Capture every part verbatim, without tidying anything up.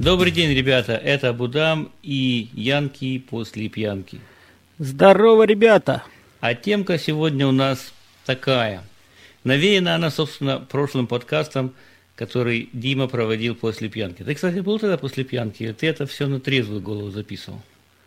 Добрый день, ребята, это Будам и Янки после пьянки. Здорово, ребята! А темка сегодня у нас такая. Навеяна она, собственно, прошлым подкастом, который Дима проводил после пьянки. Ты, кстати, был тогда после пьянки, или ты это все на трезвую голову записывал?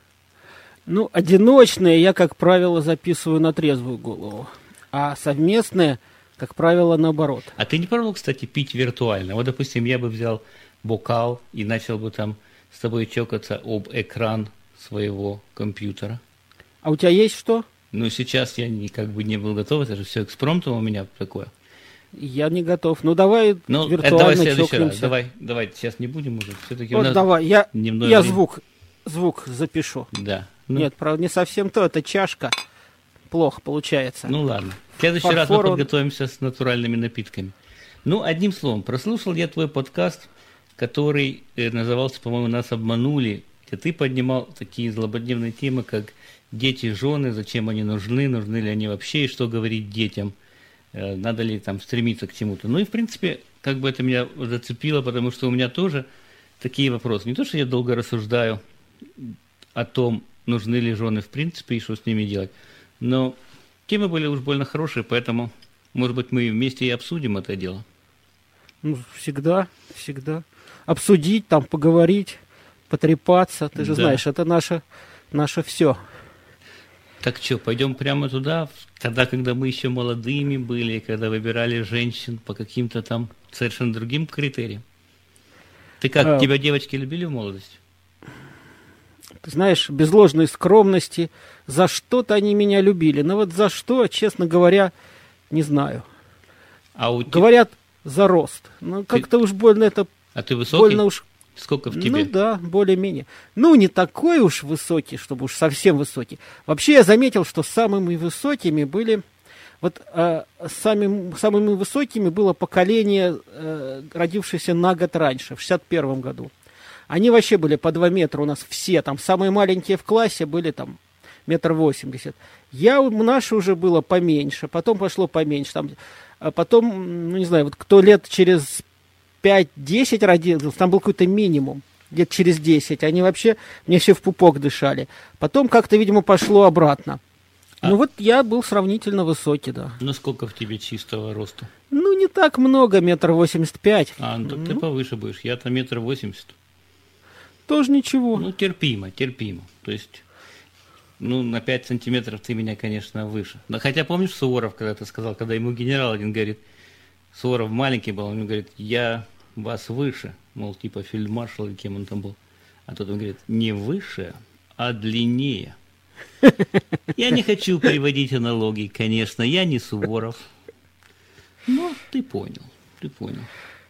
Ну, одиночные я, как правило, записываю на трезвую голову, а совместные, как правило, наоборот. А ты не пробовал, кстати, пить виртуально? Вот, допустим, я бы взял бокал и начал бы там с тобой чокаться об экран своего компьютера. А у тебя есть что? Ну, сейчас я не, как бы не был готов, это же все экспромтом у меня такое. Я не готов. Ну, давай ну, виртуально давай следующий чокнемся. раз. Давай, давай, сейчас не будем уже. Все-таки вот у нас давай, я, дневное я время. звук, звук запишу. Да. Ну, Нет, правда, не совсем то, это чашка. Плохо получается. Ну, ладно. В следующий Фарфор раз мы он... подготовимся с натуральными напитками. Ну, одним словом, прослушал я твой подкаст, который э, назывался, по-моему, «Нас обманули», где ты поднимал такие злободневные темы, как дети, жены, зачем они нужны, нужны ли они вообще, и что говорить детям, э, надо ли там стремиться к чему-то. Ну и, в принципе, как бы это меня зацепило, потому что у меня тоже такие вопросы. Не то, что я долго рассуждаю о том, нужны ли жены в принципе и что с ними делать, но темы были уж больно хорошие, поэтому, может быть, мы вместе и обсудим это дело. Ну, всегда, всегда. Обсудить, там, поговорить, потрепаться. Ты же Да. знаешь, это наше, наше все. Так что, пойдем прямо туда, тогда, когда мы еще молодыми были, когда выбирали женщин по каким-то там совершенно другим критериям. Ты как, А... тебя девочки любили в молодости? Ты знаешь, без ложной скромности, за что-то они меня любили. Но вот за что, честно говоря, не знаю. А у Говорят, за рост. Ну, как-то ты... уж больно это... А ты высокий? Больно уж... Сколько в тебе? Ну да, более-менее. Ну, не такой уж высокий, чтобы уж совсем высокий. Вообще я заметил, что самыми высокими были... Вот э, самым, самыми высокими было поколение, э, родившееся на год раньше, в шестьдесят первом году. Они вообще были по два метра у нас все. Там самые маленькие в классе были там метр восемьдесят. Я, наше уже было поменьше, потом пошло поменьше. Там, а потом, ну не знаю, вот кто лет через пять-десять родился, там был какой-то минимум. Лет через десять. Они вообще мне все в пупок дышали. Потом как-то, видимо, пошло обратно. А? Ну вот я был сравнительно высокий, да. Ну сколько в тебе чистого роста? Ну не так много, метр восемьдесят пять. А, ну так ну. ты повыше будешь. Я-то метр восемьдесят. Тоже ничего. Ну, терпимо, терпимо. То есть, ну, на пять сантиметров ты меня, конечно, выше. Да, хотя помнишь Суворов, когда ты сказал, когда ему генерал один говорит, Суворов маленький был, он ему говорит, я вас выше, мол, типа фельдмаршал или кем он там был. А тот он говорит, не выше, а длиннее. Я не хочу приводить аналогии, конечно, я не Суворов. Но ты понял, ты понял.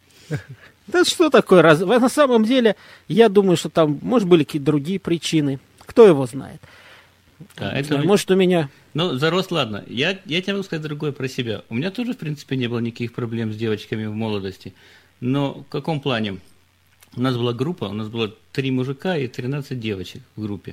Да что такое? Раз... На самом деле, я думаю, что там, может, были какие-то другие причины. Кто его знает? Да, это... Может, у меня... Ну, за рост, ладно. Я, я тебе могу сказать другое про себя. У меня тоже, в принципе, не было никаких проблем с девочками в молодости. Но в каком плане? У нас была группа, у нас было три мужика и тринадцать девочек в группе.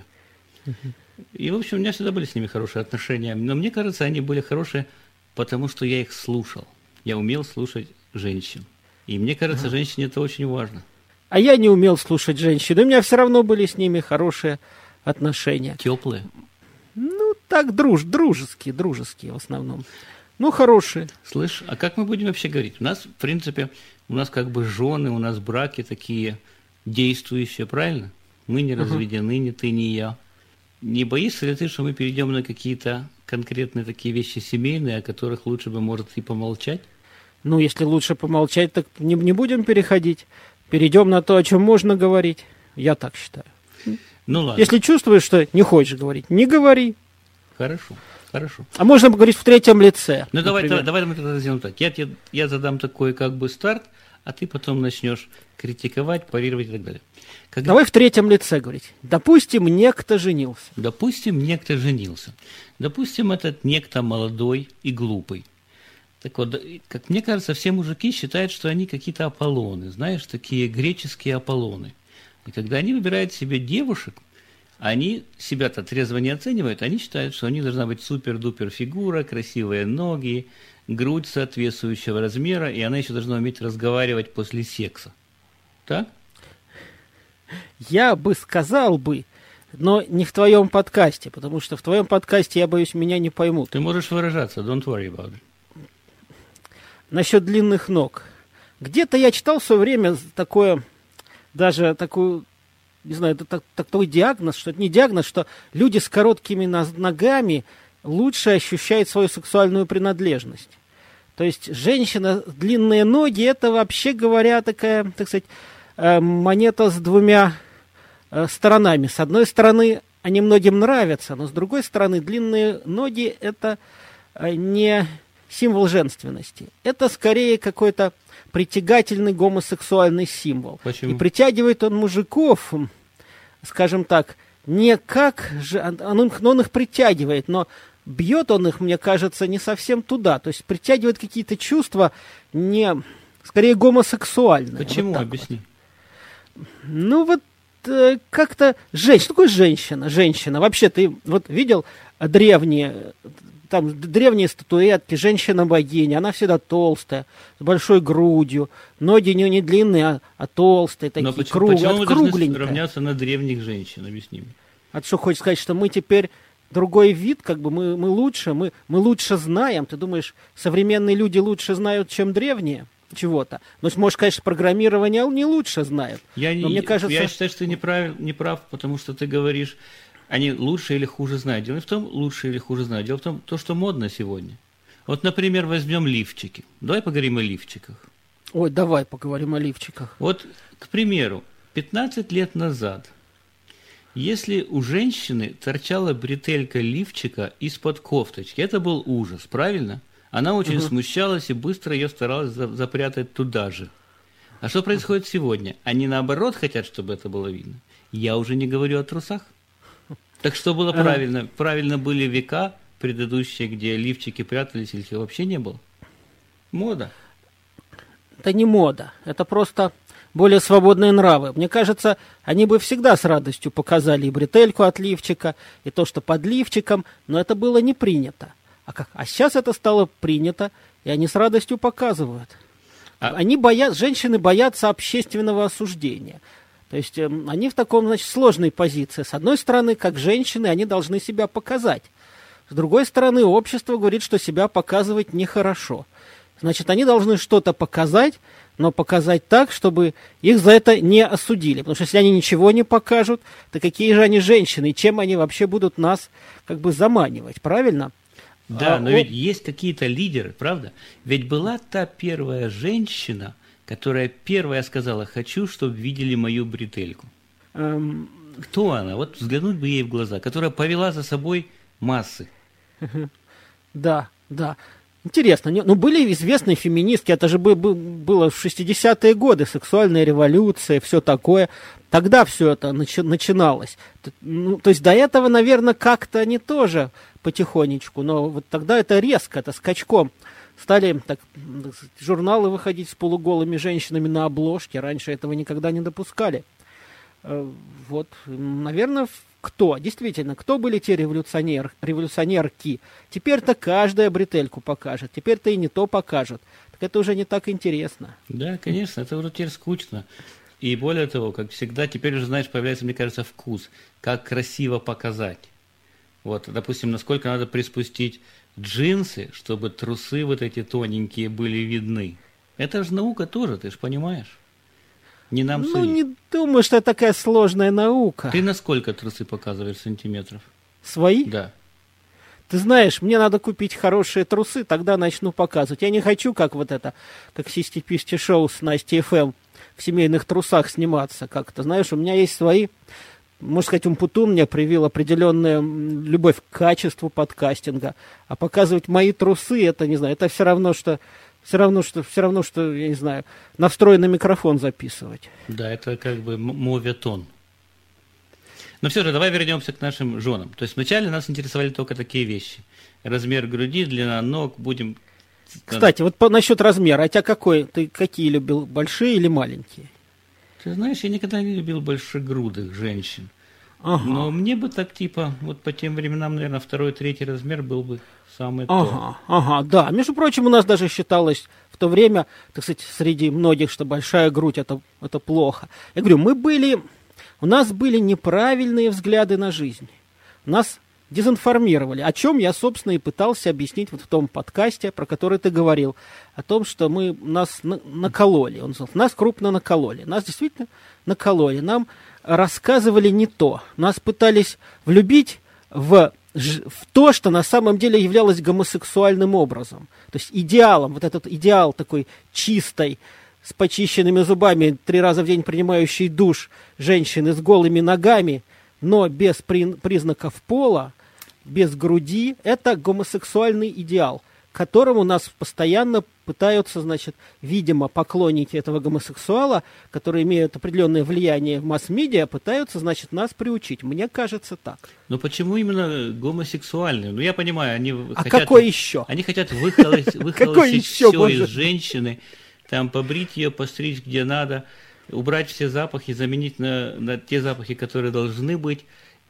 И, в общем, у меня всегда были с ними хорошие отношения. Но мне кажется, они были хорошие, потому что я их слушал. Я умел слушать женщин. И мне кажется, ага. женщине это очень важно. А я не умел слушать женщин. У меня все равно были с ними хорошие отношения. Теплые? Ну, так, друж, дружеские, дружеские в основном. Ну, хорошие. Слышь, а как мы будем вообще говорить? У нас, в принципе, у нас как бы жены, у нас браки такие действующие, правильно? Мы не разведены, ни ты, ни я. Не боишься ли ты, что мы перейдем на какие-то конкретные такие вещи семейные, о которых лучше бы, может, и помолчать? Ну, если лучше помолчать, так не, не будем переходить. Перейдем на то, о чем можно говорить. Я так считаю. Ну, ладно. Если чувствуешь, что не хочешь говорить, не говори. Хорошо, хорошо. А можно поговорить в третьем лице. Ну, давай, давай, давай мы тогда сделаем так. Я, тебе, я задам такой как бы старт, а ты потом начнешь критиковать, парировать и так далее. Когда... Давай в третьем лице говорить. Допустим, некто женился. Допустим, некто женился. Допустим, этот некто молодой и глупый. Так вот, как мне кажется, все мужики считают, что они какие-то Аполлоны, знаешь, такие греческие Аполлоны. И когда они выбирают себе девушек, они себя-то трезво не оценивают, они считают, что у них должна быть супер-дупер фигура, красивые ноги, грудь соответствующего размера, и она еще должна уметь разговаривать после секса. Так? Я бы сказал бы, но не в твоем подкасте, потому что в твоем подкасте, я боюсь, меня не поймут. Ты можешь выражаться, don't worry about it. Насчет длинных ног. Где-то я читал в свое время такое, даже такую, не знаю, это такой диагноз, что это не диагноз, что люди с короткими ногами лучше ощущают свою сексуальную принадлежность. То есть женщина, длинные ноги, это вообще говоря такая, так сказать, монета с двумя сторонами. С одной стороны, они многим нравятся, но с другой стороны, длинные ноги – это не символ женственности. Это скорее какой-то притягательный гомосексуальный символ. Почему? И притягивает он мужиков, скажем так, не как же, он их, он их притягивает, но бьет он их, мне кажется, не совсем туда. То есть притягивает какие-то чувства не, скорее гомосексуальные. Почему? Вот Объясни. Вот. Ну вот э, как-то женщина. Что такое женщина? Женщина. Вообще ты вот видел древние, там древние статуэтки, женщина-богиня, она всегда толстая, с большой грудью, ноги не, не длинные, а, а толстые, такие, Но почему, круг, почему мы должны кругленькие. равняться на древних женщин? Объясни мне. А ты что, хочешь сказать, что мы теперь другой вид, как бы мы, мы лучше, мы, мы лучше знаем? Ты думаешь, современные люди лучше знают, чем древние чего-то? Ну, может, конечно, программирование не лучше знают. Я, но мне кажется... я считаю, что ты не прав, не прав, потому что ты говоришь, они лучше или хуже знают. Дело не в том, лучше или хуже знают. Дело в том, то, что модно сегодня. Вот, например, возьмем лифчики. Давай поговорим о лифчиках. Ой, давай поговорим о лифчиках. Вот, к примеру, пятнадцать лет назад, если у женщины торчала бретелька лифчика из-под кофточки, это был ужас, правильно? Она очень угу. смущалась и быстро ее старалась запрятать туда же. А что происходит сегодня? Они наоборот хотят, чтобы это было видно. Я уже не говорю о трусах. Так что было правильно? Правильно были века предыдущие, где лифчики прятались, или их вообще не было? Мода. Это не мода, это просто более свободные нравы. Мне кажется, они бы всегда с радостью показали и бретельку от лифчика, и то, что под лифчиком, но это было не принято. А, как? А сейчас это стало принято, и они с радостью показывают. А... Они боятся, женщины боятся общественного осуждения. То есть э, они в таком, значит, сложной позиции. С одной стороны, как женщины, они должны себя показать. С другой стороны, общество говорит, что себя показывать нехорошо. Значит, они должны что-то показать, но показать так, чтобы их за это не осудили. Потому что если они ничего не покажут, то какие же они женщины, и чем они вообще будут нас как бы заманивать, правильно? Да, а, но о... ведь есть какие-то лидеры, правда? Ведь была та первая женщина, которая первая сказала: «Хочу, чтобы видели мою бретельку». Эм... Кто она? Вот взглянуть бы ей в глаза, которая повела за собой массы. Да, да. Интересно, ну были известные феминистки, это же было в шестидесятые годы, сексуальная революция, все такое. Тогда все это начи- начиналось. Ну, то есть до этого, наверное, как-то они тоже потихонечку, но вот тогда это резко, это скачком. Стали так, журналы выходить с полуголыми женщинами на обложке, раньше этого никогда не допускали. Вот, наверное, кто? Действительно, кто были те революционер, революционерки? Теперь-то каждая бретельку покажет, теперь-то и не то покажут. Так это уже не так интересно. Да, конечно, это уже теперь скучно. И более того, как всегда, теперь уже, знаешь, появляется, мне кажется, вкус, как красиво показать. Вот, допустим, насколько надо приспустить джинсы, чтобы трусы вот эти тоненькие были видны. Это же наука тоже, ты же понимаешь. Не нам ну, судить. Не думаю, что это такая сложная наука. Ты на сколько трусы показываешь сантиметров? Свои? Да. Ты знаешь, мне надо купить хорошие трусы, тогда начну показывать. Я не хочу, как вот это, как Систи-Писти шоу с Настей эф эм в семейных трусах сниматься как-то. Знаешь, у меня есть свои, можно сказать, Умпутун мне привил определенную любовь к качеству подкастинга. А показывать мои трусы, это, не знаю, это все равно, что... Все равно, что, все равно, что, я не знаю, на встроенный микрофон записывать. Да, это как бы моветон. Но все же, давай вернемся к нашим женам. То есть вначале нас интересовали только такие вещи. Размер груди, длина ног, будем... Кстати, вот по, насчет размера. А тебя какой? Ты какие любил, большие или маленькие? Ты знаешь, я никогда не любил большегрудых женщин. Ага. Но мне бы так типа, вот по тем временам, наверное, второй, третий размер был бы самый ага, то. Ага, да. Между прочим, у нас даже считалось в то время, так сказать, среди многих, что большая грудь это, это плохо. Я говорю, мы были у нас были неправильные взгляды на жизнь. Нас дезинформировали, о чем я, собственно, и пытался объяснить вот в том подкасте, про который ты говорил, о том, что мы, нас на, накололи. Он сказал, нас крупно накололи. Нас действительно накололи. Нам рассказывали не то. Нас пытались влюбить в, в то, что на самом деле являлось гомосексуальным образом. То есть идеалом, вот этот идеал такой чистой, с почищенными зубами, три раза в день принимающей душ женщины с голыми ногами, но без при, признаков пола, без груди, это гомосексуальный идеал, к которому нас постоянно пытаются, значит, видимо, поклонники этого гомосексуала, которые имеют определенное влияние в масс-медиа, пытаются, значит, нас приучить. Мне кажется так. Но почему именно гомосексуальные? Ну, я понимаю, они а хотят... какой еще? Они хотят выхолостить, выхолостить все из женщины, там, побрить ее, постричь где надо, убрать все запахи, заменить на, на те запахи, которые должны быть.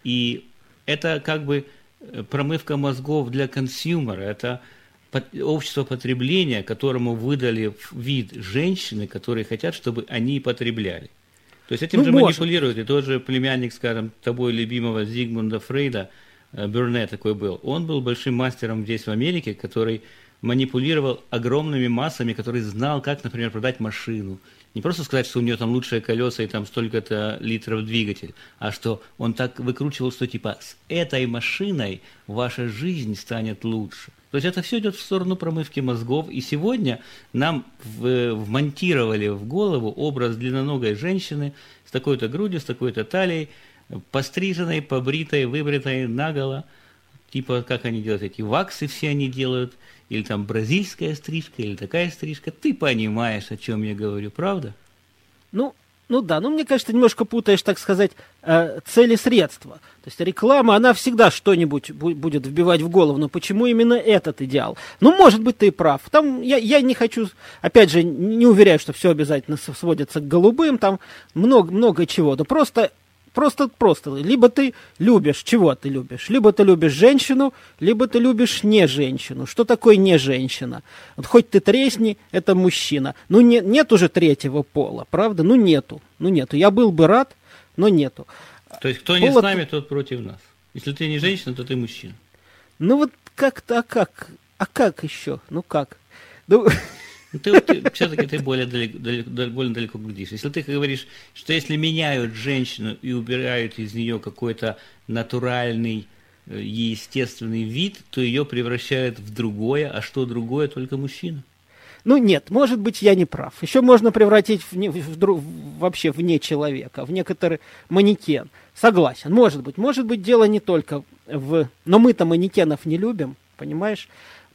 И это как бы промывка мозгов для консюмера. Это общество потребления, которому выдали вид женщины, которые хотят, чтобы они потребляли. То есть этим ну, же может. манипулируют. И тот же племянник, скажем, тобой любимого Зигмунда Фрейда, Берне такой был. Он был большим мастером здесь в Америке, который манипулировал огромными массами, который знал, как, например, продать машину. Не просто сказать, что у нее там лучшие колеса и там столько-то литров двигатель, а что он так выкручивал, что типа с этой машиной ваша жизнь станет лучше. То есть это все идет в сторону промывки мозгов, и сегодня нам в, вмонтировали в голову образ длинноногой женщины с такой-то грудью, с такой-то талией, постриженной, побритой, выбритой наголо. Типа, как они делают эти ваксы, все они делают, или там бразильская стрижка, или такая стрижка. Ты понимаешь, о чем я говорю, правда? Ну, ну да, ну мне кажется, ты немножко путаешь, так сказать, э, цели средства. То есть реклама, она всегда что-нибудь будет вбивать в голову, но почему именно этот идеал? Ну, может быть, ты и прав. Там я, я не хочу, опять же, не уверяю, что все обязательно сводится к голубым, там много, много чего, да просто... Просто, просто, либо ты любишь, чего ты любишь? Либо ты любишь женщину, либо ты любишь не женщину. Что такое не женщина? Вот хоть ты тресни, это мужчина. Ну, не, нет уже третьего пола, правда? Ну, нету. Ну, нету. Я был бы рад, но нету. То есть, кто не Пола... с нами, тот против нас. Если ты не женщина, то ты мужчина. Ну, вот как-то, а как? А как еще? Ну, как? Ну... Ты, ты, все-таки ты более далеко, далеко, более далеко глядишь. Если ты говоришь, что если меняют женщину и убирают из нее какой-то натуральный, естественный вид, то ее превращают в другое, а что другое, только мужчина. Ну нет, может быть, я не прав. Еще можно превратить в не, в, в, вообще вне человека, в некоторый манекен. Согласен, может быть. Может быть, дело не только в... Но мы-то манекенов не любим, понимаешь?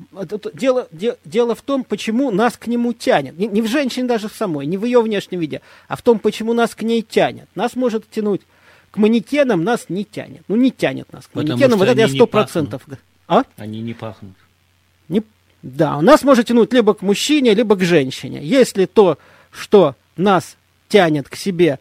Дело, де, дело в том, почему нас к нему тянет. Не, не в женщине даже в самой, не в ее внешнем виде, а в том, почему нас к ней тянет. Нас может тянуть к манекенам, нас не тянет. Ну, не тянет нас к Потому манекенам, вот это я сто процентов. А? Они не пахнут. Не, да, нас может тянуть либо к мужчине, либо к женщине. Если то, что нас тянет к себе,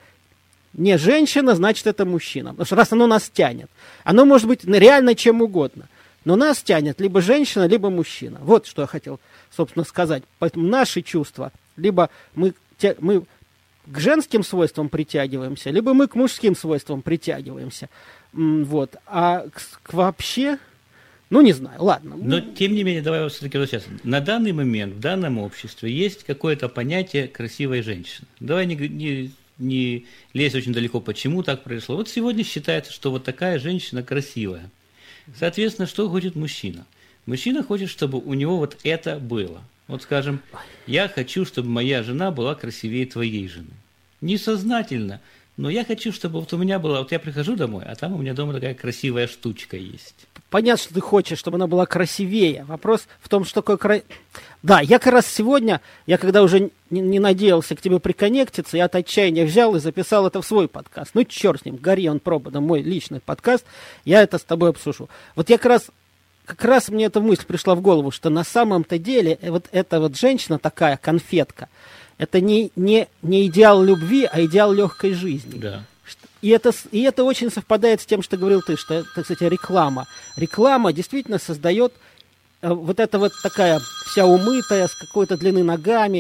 не женщина, значит, это мужчина. Потому что раз оно нас тянет, оно может быть реально чем угодно. Но нас тянет либо женщина, либо мужчина. Вот что я хотел, собственно, сказать. Поэтому наши чувства, либо мы, тя, мы к женским свойствам притягиваемся, либо мы к мужским свойствам притягиваемся. Вот. А к, к вообще, ну, не знаю, ладно. Но, тем не менее, давай вот все-таки вот сейчас. На данный момент, в данном обществе есть какое-то понятие красивой женщины. Давай не, не, не лезь очень далеко, почему так произошло. Вот сегодня считается, что вот такая женщина красивая. Соответственно, что хочет мужчина? Мужчина хочет, чтобы у него вот это было. Вот, скажем, я хочу, чтобы моя жена была красивее твоей жены. Несознательно, но я хочу, чтобы вот у меня была... Вот я прихожу домой, а там у меня дома такая красивая штучка есть. Понятно, что ты хочешь, чтобы она была красивее. Вопрос в том, что такое... Кра... Да, я как раз сегодня, я когда уже не, не надеялся к тебе приконнектиться, я от отчаяния взял и записал это в свой подкаст. Ну, черт с ним, гори он проводом, мой личный подкаст, я это с тобой обсужу. Вот я как раз, как раз мне эта мысль пришла в голову, что на самом-то деле вот эта вот женщина такая, конфетка, это не, не, не идеал любви, а идеал легкой жизни. Да. И это, и это очень совпадает с тем, что говорил ты, что это, кстати, реклама. Реклама действительно создает э, вот эта вот такая вся умытая, с какой-то длины ногами,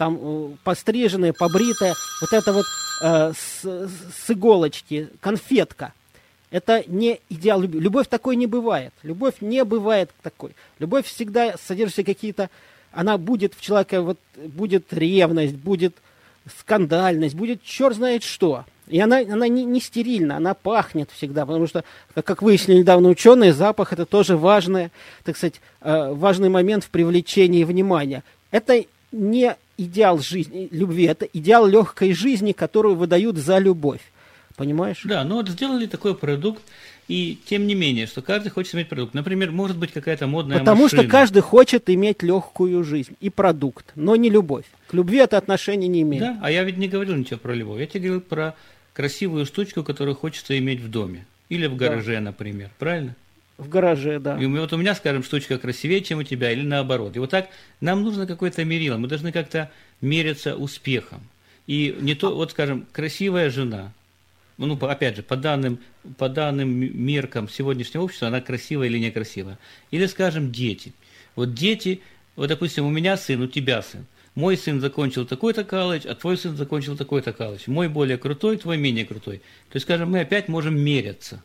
там э, постриженная, побритая, вот это вот э, с, с иголочки, конфетка. Это не идеал любви. Любовь такой не бывает. Любовь не бывает такой. Любовь всегда содержит в себе какие-то... Она будет в человеке, вот, будет ревность, будет скандальность, будет черт знает что. И она, она не, не стерильна, она пахнет всегда, потому что, как, как выяснили недавно ученые, запах – это тоже важный, так сказать, э, важный момент в привлечении внимания. Это не идеал жизни, любви, это идеал легкой жизни, которую выдают за любовь. Понимаешь? Да, ну вот сделали такой продукт, и тем не менее, что каждый хочет иметь продукт. Например, может быть какая-то модная Потому машина. что каждый хочет иметь легкую жизнь и продукт, но не любовь. К любви это отношения не имеет. Да, а я ведь не говорил ничего про любовь. Я тебе говорил про красивую штучку, которую хочется иметь в доме. Или в гараже, да. Например. Правильно? В гараже, да. И вот у меня, скажем, штучка красивее, чем у тебя, или наоборот. И вот так нам нужно какое-то мерило. Мы должны как-то мериться успехом. И не то, вот, скажем, красивая жена. Ну, опять же, по данным, по данным меркам сегодняшнего общества, она красивая или некрасивая. Или, скажем, дети. Вот дети, вот, допустим, у меня сын, у тебя сын. Мой сын закончил такой-то колледж, а твой сын закончил такой-то колледж. Мой более крутой, твой менее крутой. То есть, скажем, мы опять можем меряться.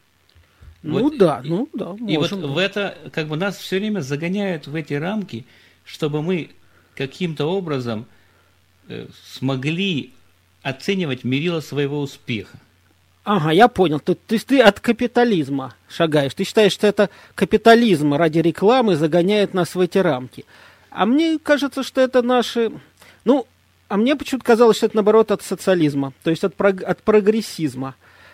Ну вот, да, ну да, и можем. И вот в это, как бы нас все время загоняют в эти рамки, чтобы мы каким-то образом э, смогли оценивать мерило своего успеха. Ага, я понял. То, то есть ты от капитализма шагаешь. Ты считаешь, что это капитализм ради рекламы загоняет нас в эти рамки. А мне кажется, что это наши... Ну, а мне почему-то казалось, что это, наоборот, от социализма. То есть от, прог... от прогрессизма.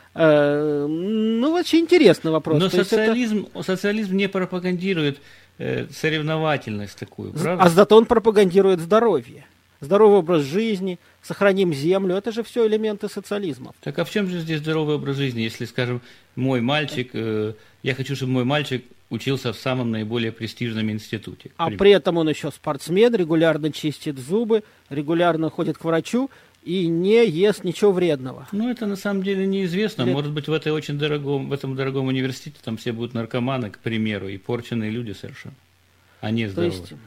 Э, ну, очень интересный вопрос. Но то социализм, это... социализм не пропагандирует э, соревновательность такую, правда? А зато он пропагандирует здоровье. Здоровый образ жизни, сохраним землю, это же все элементы социализма. Так а в чем же здесь здоровый образ жизни, если, скажем, мой мальчик, э, я хочу, чтобы мой мальчик учился в самом наиболее престижном институте. А при этом он еще спортсмен, регулярно чистит зубы, регулярно ходит к врачу и не ест ничего вредного. Ну, это на самом деле неизвестно. Лет... Может быть, в, этой очень дорогом, в этом дорогом университете там все будут наркоманы, к примеру, и порченные люди совершенно, а не здоровые. То есть...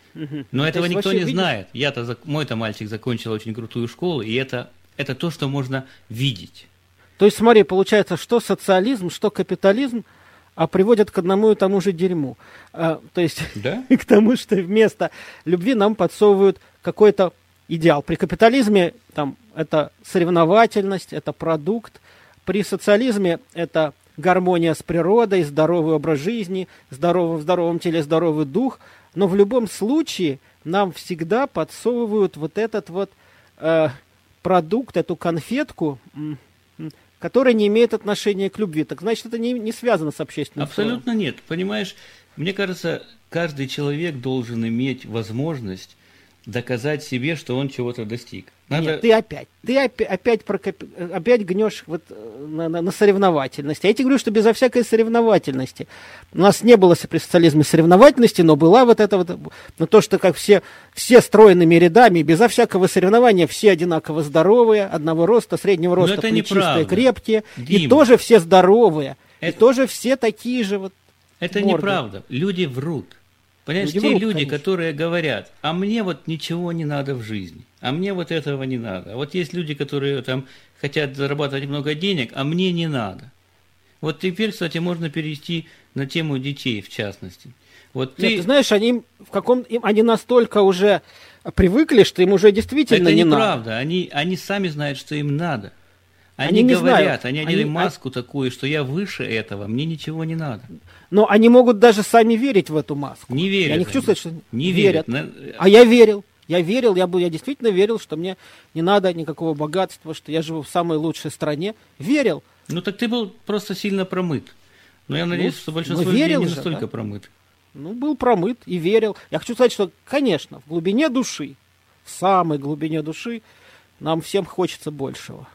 Но этого никто не видишь? Знает. Я-то, мой-то мальчик закончил очень крутую школу, и это, это то, что можно видеть. То есть, смотри, получается, что социализм, что капитализм а приводят к одному и тому же дерьму. А, то есть, да? К тому, что вместо любви нам подсовывают какой-то идеал. При капитализме там, это соревновательность, это продукт. При социализме это гармония с природой, здоровый образ жизни, здоровый, в здоровом теле здоровый дух. Но в любом случае нам всегда подсовывают вот этот вот э, продукт, эту конфетку, м- которая не имеет отношения к любви. Так значит, это не, не связано с общественным Абсолютно слоем. Нет. Понимаешь, мне кажется, каждый человек должен иметь возможность доказать себе, что он чего-то достиг. Надо... Нет, ты опять, ты опять, опять, про, опять гнешь вот на, на, на соревновательности. А я тебе говорю, что безо всякой соревновательности. У нас не было при социализме соревновательности, но была вот это вот, но то, что как все, все стройными рядами, безо всякого соревнования, все одинаково здоровые, одного роста, среднего роста, плечистые, крепкие, Дима. И тоже все здоровые, это... и тоже все такие же вот Это морды. Неправда, люди врут. Понимаешь, люди те врут, люди, конечно. которые говорят, а мне вот ничего не надо в жизни, а мне вот этого не надо. А вот есть люди, которые там хотят зарабатывать много денег, а мне не надо. Вот теперь, кстати, можно перейти на тему детей, в частности. Вот ты... Нет, ты знаешь, они, в каком, им, они настолько уже привыкли, что им уже действительно Это не неправда. надо. Они, они сами знают, что им надо. Они, они говорят, знают. они одели они, маску такую, что я выше этого, мне ничего не надо. Но они могут даже сами верить в эту маску. Не верят. Я не хочу сказать, что не верят. верят. А я верил. Я верил, я, был, я действительно верил, что мне не надо никакого богатства, что я живу в самой лучшей стране. Верил. Ну так ты был просто сильно промыт. Но я надеюсь, ну, что большинство людей не же, настолько да? промыт. Ну, был промыт и верил. Я хочу сказать, что, конечно, в глубине души, в самой глубине души, нам всем хочется большего.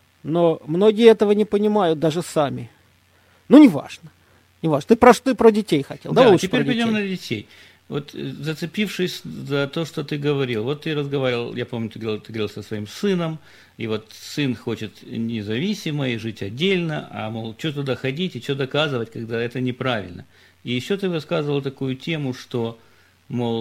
Но многие этого не понимают даже сами. Ну, неважно. Неважно. Ты про что ты про детей хотел? Да, да теперь пойдем на детей. Вот зацепившись за то, что ты говорил, вот ты разговаривал, я помню, ты говорил, ты говорил со своим сыном, и вот сын хочет независимо и жить отдельно, а, мол, что туда ходить и что доказывать, когда это неправильно. И еще ты высказывал такую тему, что, мол,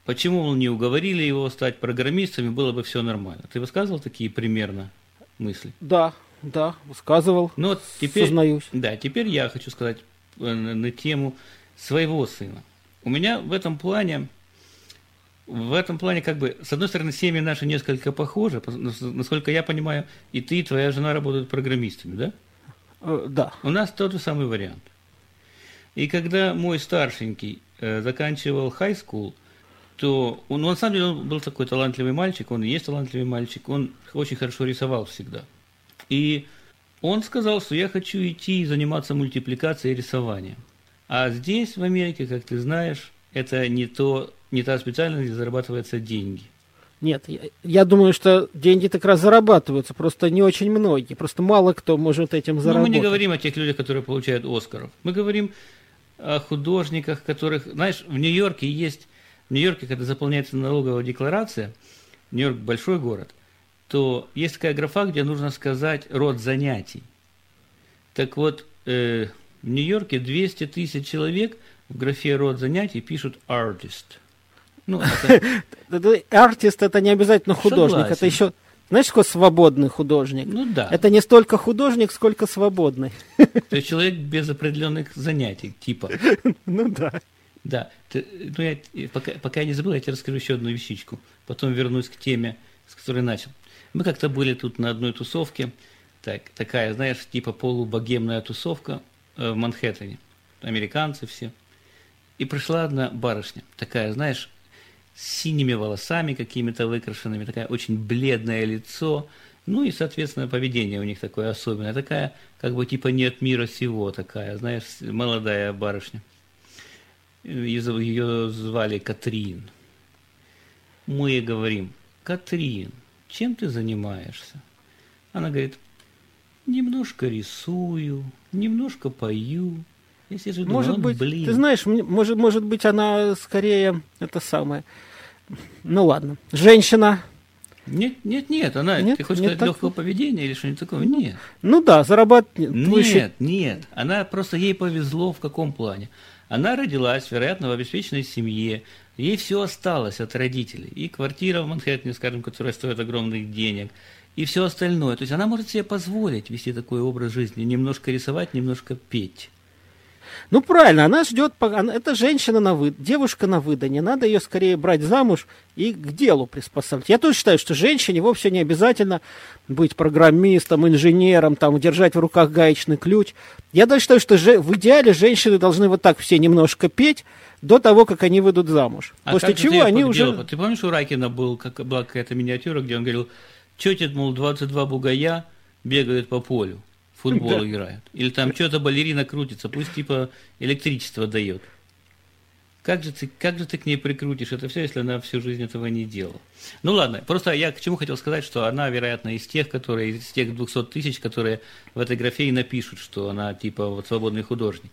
почему, мол, не уговорили его стать программистом, и было бы все нормально. Ты высказывал такие примерно мысли? Да, да, высказывал, ну, вот теперь, сознаюсь. Да, теперь я хочу сказать на, на тему своего сына. У меня в этом плане, в этом плане, как бы, с одной стороны, семьи наши несколько похожи, насколько я понимаю, и ты, и твоя жена работают программистами, да? Э, да. У нас тот же самый вариант. И когда мой старшенький э, заканчивал high school, то он, ну, на самом деле, он был такой талантливый мальчик, он и есть талантливый мальчик, он очень хорошо рисовал всегда. И он сказал, что я хочу идти и заниматься мультипликацией и рисованием. А здесь, в Америке, как ты знаешь, это не, то, не та специальность, где зарабатываются деньги. Нет, я, я думаю, что деньги так раз зарабатываются, просто не очень многие, просто мало кто может этим заработать. Но мы не говорим о тех людях, которые получают Оскаров. Мы говорим о художниках, которых, знаешь, в Нью-Йорке есть, в Нью-Йорке, когда заполняется налоговая декларация, Нью-Йорк большой город, то есть такая графа, где нужно сказать род занятий. Так вот, э, в Нью-Йорке двести тысяч человек в графе род занятий пишут artist. Ну, это... Артист это не обязательно художник, согласен. Это еще, знаешь, какой свободный художник? Ну да. Это не столько художник, сколько свободный. То есть человек без определенных занятий, типа. Ну да. Да. Ты, ну, я, пока, пока я не забыл, я тебе расскажу еще одну вещичку. Потом вернусь к теме, с которой начал. Мы как-то были тут на одной тусовке, так, такая, знаешь, типа полубогемная тусовка э, в Манхэттене. Американцы все. И пришла одна барышня, такая, знаешь, с синими волосами какими-то выкрашенными, такая очень бледное лицо, ну и, соответственно, поведение у них такое особенное, такая, как бы типа не от мира сего, такая, знаешь, молодая барышня. Ее звали Катрин. Мы ей говорим: Катрин, чем ты занимаешься? Она говорит: немножко рисую, немножко пою. Я сижу, думаю, может ну, быть, блин. Ты знаешь, может, может быть, она скорее это самое. Ну ладно, женщина. Нет, нет, нет, она, нет, ты хочешь нет сказать так... легкого поведения или что-нибудь такое? Нет. Ну да, зарабатывает. Нет, нет, она просто, ей повезло в каком плане? Она родилась, вероятно, в обеспеченной семье, ей все осталось от родителей. И квартира в Манхэттене, скажем, которая стоит огромных денег, и все остальное. То есть она может себе позволить вести такой образ жизни, немножко рисовать, немножко петь. Ну правильно, она ждет, это женщина на вы, девушка на выдане, надо ее скорее брать замуж и к делу приспособить. Я тоже считаю, что женщине вовсе не обязательно быть программистом, инженером, там, держать в руках гаечный ключ. Я даже считаю, что же, в идеале женщины должны вот так все немножко петь до того, как они выйдут замуж. А после чего они уже... Делу? Ты помнишь, у Райкина был, как, была какая-то миниатюра, где он говорил: что тебе, мол, двадцать два бугая бегают по полю? Футбол да. играет. Или там что-то балерина крутится, пусть типа электричество дает. Как же, ты, как же ты к ней прикрутишь это все, если она всю жизнь этого не делала? Ну ладно, просто я к чему хотел сказать, что она, вероятно, из тех, которые, из тех двухсот тысяч, которые в этой графе и напишут, что она типа вот свободный художник.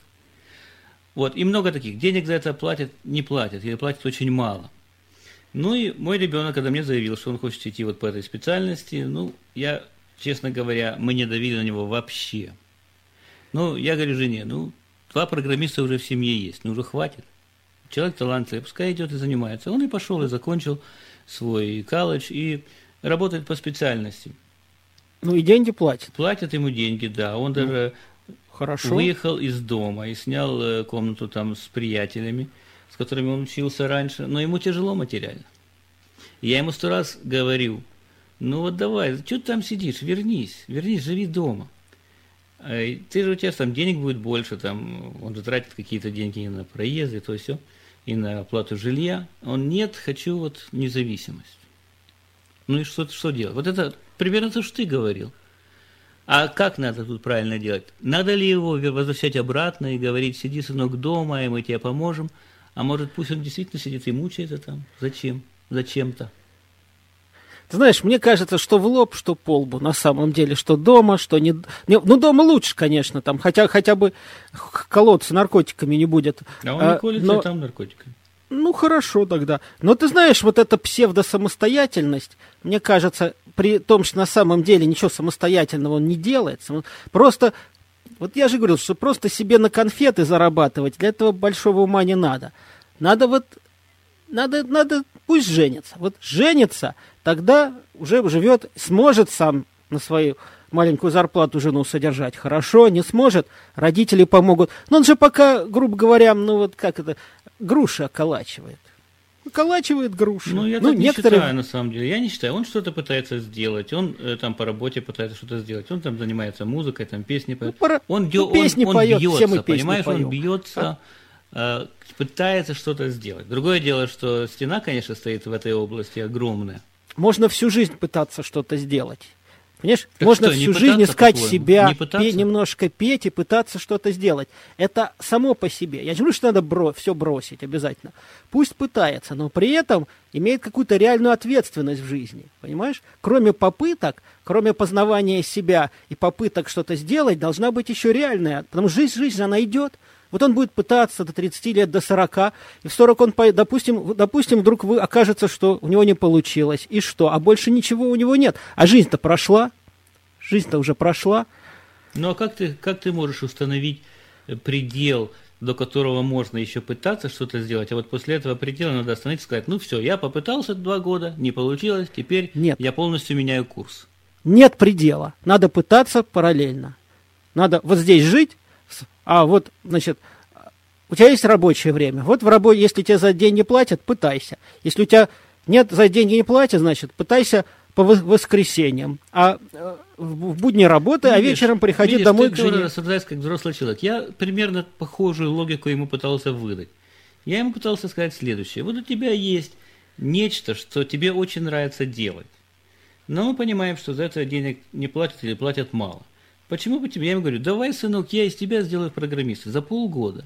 Вот, и много таких. Денег за это платят, не платят, или платят очень мало. Ну и мой ребенок, когда мне заявил, что он хочет идти вот по этой специальности, ну, я... Честно говоря, мы не давили на него вообще. Ну, я говорю жене: ну, два программиста уже в семье есть, ну, уже хватит. Человек талантливый, пускай идет и занимается. Он и пошел, и закончил свой колледж, и работает по специальности. Ну, и деньги платят. Платят ему деньги, да. Он ну, даже хорошо. выехал из дома и снял комнату там с приятелями, с которыми он учился раньше, но ему тяжело материально. Я ему сто раз говорю: ну вот давай, что ты там сидишь, вернись, вернись, живи дома. Ты же, у тебя там денег будет больше, там, он же тратит какие-то деньги и на проезд, и то все, и на оплату жилья. Он: нет, хочу вот независимость. Ну и что, что делать? Вот это примерно то, что ты говорил. А как надо тут правильно делать? Надо ли его возвращать обратно и говорить: сиди, сынок, дома, и мы тебе поможем? А может, пусть он действительно сидит и мучается там? Зачем? Зачем-то? Ты знаешь, мне кажется, что в лоб, что по лбу, на самом деле, что дома, что не... Ну, дома лучше, конечно, там, хотя, хотя бы колоться наркотиками не будет. А он не колется, но... там наркотиками. Ну, хорошо тогда. Но ты знаешь, вот эта псевдосамостоятельность, мне кажется, при том, что на самом деле ничего самостоятельного он не делает, просто... Вот я же говорил, что просто себе на конфеты зарабатывать, для этого большого ума не надо. Надо вот надо, надо, пусть женится. Вот женится, тогда уже живет, сможет сам на свою маленькую зарплату жену содержать. Хорошо, не сможет, родители помогут. Но он же пока, грубо говоря, ну вот как это, груши околачивает. Околачивает груши. Ну, я ну, так не некоторые... считаю, на самом деле. Я не считаю. Он что-то пытается сделать. Он э, там по работе пытается что-то сделать. Он там занимается музыкой, там песни поет. Ну, пора... Он, ну, он, песни он, поет, он бьется, все мы песни понимаешь, поем. он бьется, э, пытается что-то сделать. Другое дело, что стена, конечно, стоит в этой области огромная. Можно всю жизнь пытаться что-то сделать. Понимаешь? Так Можно что, всю жизнь искать себя, пе- немножко петь и пытаться что-то сделать. Это само по себе. Я не говорю, что надо бро- все бросить обязательно. Пусть пытается, но при этом имеет какую-то реальную ответственность в жизни. Понимаешь? Кроме попыток, кроме познавания себя и попыток что-то сделать, должна быть еще реальная. Потому что жизнь, жизнь, она идет. Вот он будет пытаться до тридцати лет, до сорока, и в сорок он, допустим, допустим, вдруг вы, окажется, что у него не получилось. И что? А больше ничего у него нет. А жизнь-то прошла. Жизнь-то уже прошла. Ну, а как ты, как ты можешь установить предел, до которого можно еще пытаться что-то сделать, а вот после этого предела надо остановиться и сказать, ну все, я попытался два года, не получилось, теперь нет. я полностью меняю курс. Нет предела. Надо пытаться параллельно. Надо вот здесь жить, а вот, значит, у тебя есть рабочее время. Вот в работе, если тебе за деньги платят, пытайся. Если у тебя нет, за деньги не платят, значит, пытайся по воскресеньям. А в будни работай, а вечером приходи видишь, домой ты к жене. рассуждаешь как взрослый человек. Я примерно похожую логику ему пытался выдать. Я ему пытался сказать следующее. Вот у тебя есть нечто, что тебе очень нравится делать. Но мы понимаем, что за это денег не платят или платят мало. Почему бы тебе? Я ему говорю, давай, сынок, я из тебя сделаю программиста за полгода.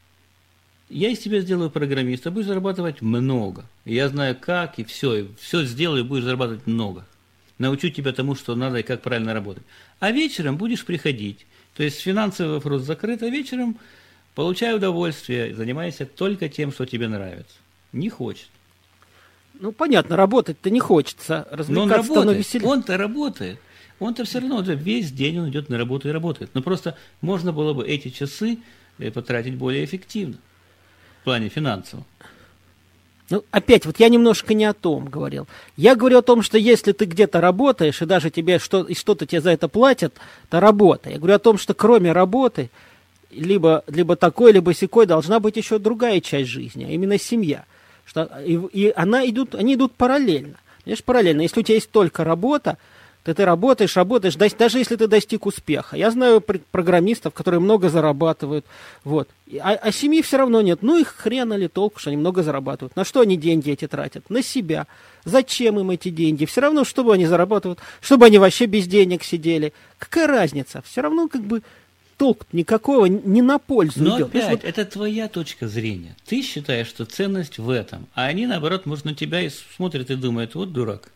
Я из тебя сделаю программиста, будешь зарабатывать много. Я знаю как, и все, и все сделаю, и будешь зарабатывать много. Научу тебя тому, что надо и как правильно работать. А вечером будешь приходить. То есть финансовый вопрос закрыт, а вечером получай удовольствие, занимайся только тем, что тебе нравится. Не хочет. Ну, понятно, работать-то не хочется, развлекаться-то оно веселее. Он-то работает. Он-то все равно весь день он идет на работу и работает. Но просто можно было бы эти часы потратить более эффективно в плане финансового. Ну, опять, вот я немножко не о том говорил. Я говорю о том, что если ты где-то работаешь, и даже тебе что, и что-то тебе за это платят, то работа. Я говорю о том, что кроме работы, либо, либо такой, либо сякой, должна быть еще другая часть жизни, а именно семья. Что, и, и она идут, они идут параллельно. Понимаешь, параллельно. Если у тебя есть только работа, то ты работаешь, работаешь, даже если ты достиг успеха. Я знаю программистов, которые много зарабатывают, вот. А, а семьи все равно нет. Ну их хрена ли толку, что они много зарабатывают. На что они деньги эти тратят? На себя. Зачем им эти деньги? Все равно, чтобы они зарабатывают, чтобы они вообще без денег сидели. Какая разница? Все равно как бы толк никакого не на пользу Но идет. опять, вот... это твоя точка зрения. Ты считаешь, что ценность в этом, а они, наоборот, может, на тебя и смотрят и думают, вот дурак.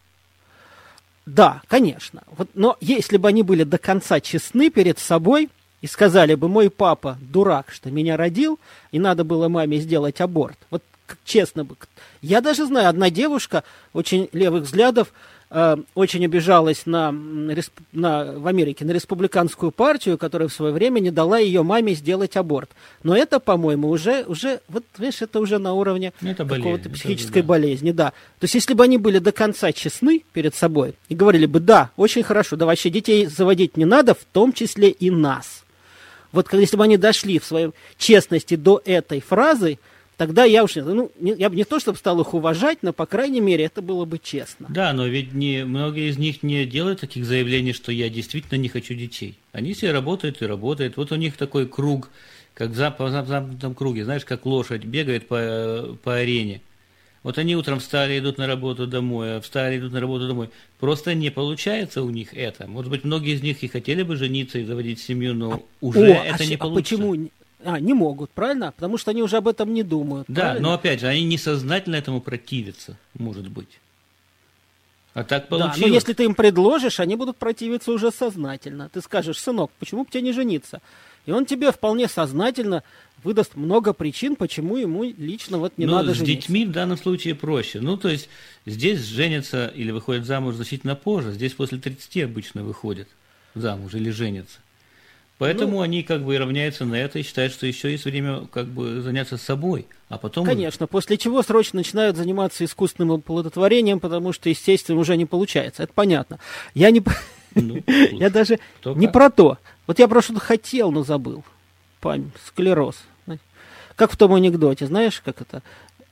Да, конечно. Вот, но если бы они были до конца честны перед собой и сказали бы, мой папа дурак, что меня родил, и надо было маме сделать аборт. Вот как честно бы. Я даже знаю, одна девушка очень левых взглядов, э, очень обижалась на, на, в Америке на республиканскую партию, которая в свое время не дала ее маме сделать аборт. Но это, по-моему, уже, уже вот, видишь, это уже на уровне это какого-то болезнь, психической это, да. болезни. Да. То есть, если бы они были до конца честны перед собой и говорили бы, да, очень хорошо, да вообще детей заводить не надо, в том числе и нас. Вот если бы они дошли в своей честности до этой фразы, тогда я уж ну, не, я бы не то, чтобы стал их уважать, но, по крайней мере, это было бы честно. Да, но ведь не, многие из них не делают таких заявлений, что я действительно не хочу детей. Они все работают и работают. Вот у них такой круг, как в замкнутом круге, знаешь, как лошадь бегает по, по арене. Вот они утром встали, идут на работу домой, а встали, идут на работу домой. Просто не получается у них это. Может быть, многие из них и хотели бы жениться и заводить семью, но а, уже о, это а, не получится. А почему? А, не могут, правильно? Потому что они уже об этом не думают. Да, правильно? Но опять же, они несознательно этому противятся, может быть. А так получилось. Да, но если ты им предложишь, они будут противиться уже сознательно. Ты скажешь, сынок, почему бы тебе не жениться? И он тебе вполне сознательно выдаст много причин, почему ему лично вот не ну, надо с жениться. С детьми в данном случае проще. Ну, то есть, здесь женятся или выходят замуж значительно позже. Здесь после тридцати обычно выходят замуж или женятся. Поэтому Ну, они как бы равняются на это и считают, что еще есть время как бы заняться собой, а потом... конечно, после чего срочно начинают заниматься искусственным оплодотворением, потому что, естественно, уже не получается. Это понятно. Я не... Ну, я даже кто не как. про то. Вот я про что-то хотел, но забыл. Память, склероз. Как в том анекдоте, знаешь, как это?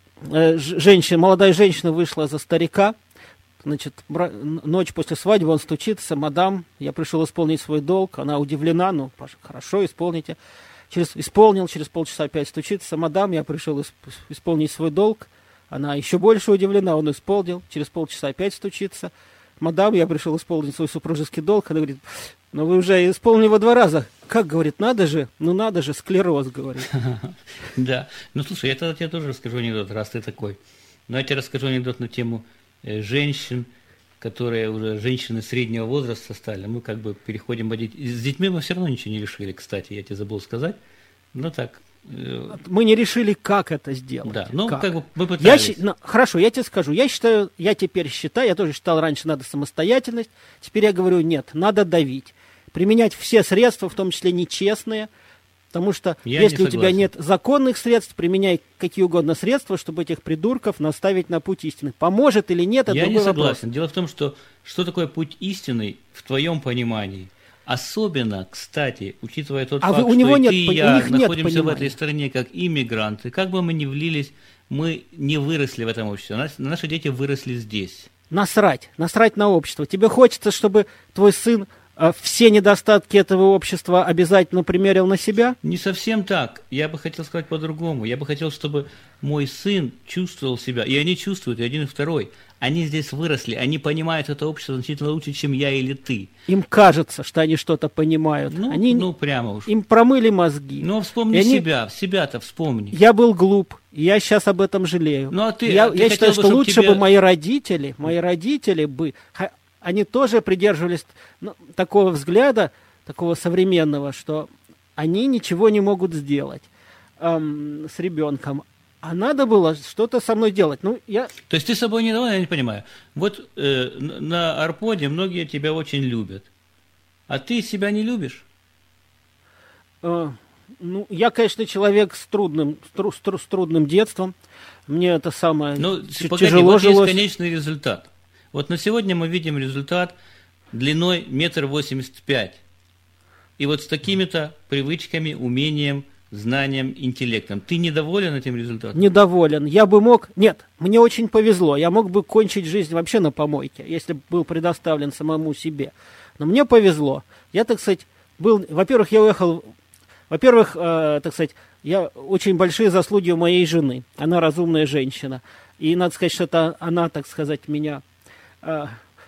Э, ж- Женщина, молодая женщина вышла за старика, значит, бра- н- ночь после свадьбы, он стучится: мадам, я пришел исполнить свой долг. Она удивлена: ну, Паша, хорошо, исполните. Через, исполнил, через полчаса опять стучится: мадам, я пришел исп- исполнить свой долг. Она еще больше удивлена, он исполнил, через полчаса опять стучится: мадам, я пришел исполнить свой супружеский долг. Она говорит: ну вы уже исполнили его два раза. Как, говорит, надо же? Ну надо же, склероз, говорит. Да. Ну, слушай, я тогда тебе тоже расскажу анекдот, раз ты такой. Но я тебе расскажу анекдот на тему э, женщин, которые уже женщины среднего возраста стали. Мы как бы переходим от детей. С детьми мы все равно ничего не решили, кстати, я тебе забыл сказать. Ну так. э, Мы не решили, как это сделать. Да, ну Как. как бы мы Я пытались. щи- ну, хорошо, я тебе скажу. Я считаю, я теперь считаю, я тоже считал раньше, надо самостоятельность. Теперь я говорю, нет, надо давить. Применять все средства, в том числе нечестные. Потому что Я если не у тебя согласен. нет законных средств, применяй какие угодно средства, чтобы этих придурков наставить на путь истины. Поможет или нет, это Я не другой вопрос. согласен. Дело в том, что что такое путь истинный в твоем понимании? Особенно, кстати, учитывая тот А факт, вы- у него что и нет ты и пони- у я них нет находимся в понимания. этой стране как иммигранты, как бы мы ни влились, мы не выросли в этом обществе. Нас- Наши дети выросли здесь. Насрать, насрать на общество. Тебе хочется, чтобы твой сын э, все недостатки этого общества обязательно примерил на себя? Не совсем так. Я бы хотел сказать по-другому. Я бы хотел, чтобы мой сын чувствовал себя, и они чувствуют, и один, и второй. Они здесь выросли, они понимают это общество значительно лучше, чем я или ты. Им кажется, что они что-то понимают. Ну, они, ну прямо уж. Им промыли мозги. Ну, вспомни И они- себя, себя-то вспомни. Я был глуп, и я сейчас об этом жалею. Ну, а ты- я а ты я хотел считаю, бы, что чтобы лучше тебе- бы мои родители, мои родители бы, ха- они тоже придерживались ну, такого взгляда, такого современного, что они ничего не могут сделать эм, с ребенком. А надо было что-то со мной делать. Ну, я... То есть ты собой недоволен, я не понимаю. Вот э, н- на Арподе многие тебя очень любят, а ты себя не любишь? Э, ну, я, конечно, человек с трудным, с, тру- с тру- с трудным детством. Мне это самое Ну, т- погоди, тяжело вот жилось. есть конечный результат. Вот на сегодня мы видим результат длиной метр восемьдесят пять. И вот с такими-то привычками, умением, знанием, интеллектом. Ты недоволен этим результатом? Недоволен. Я бы мог... Нет, мне очень повезло. Я мог бы кончить жизнь вообще на помойке, если бы был предоставлен самому себе. Но мне повезло. Я, так сказать, был... Во-первых, я уехал... Во-первых, э, так сказать, я очень большие заслуги у моей жены. Она разумная женщина. И надо сказать, что это она, так сказать, меня... э,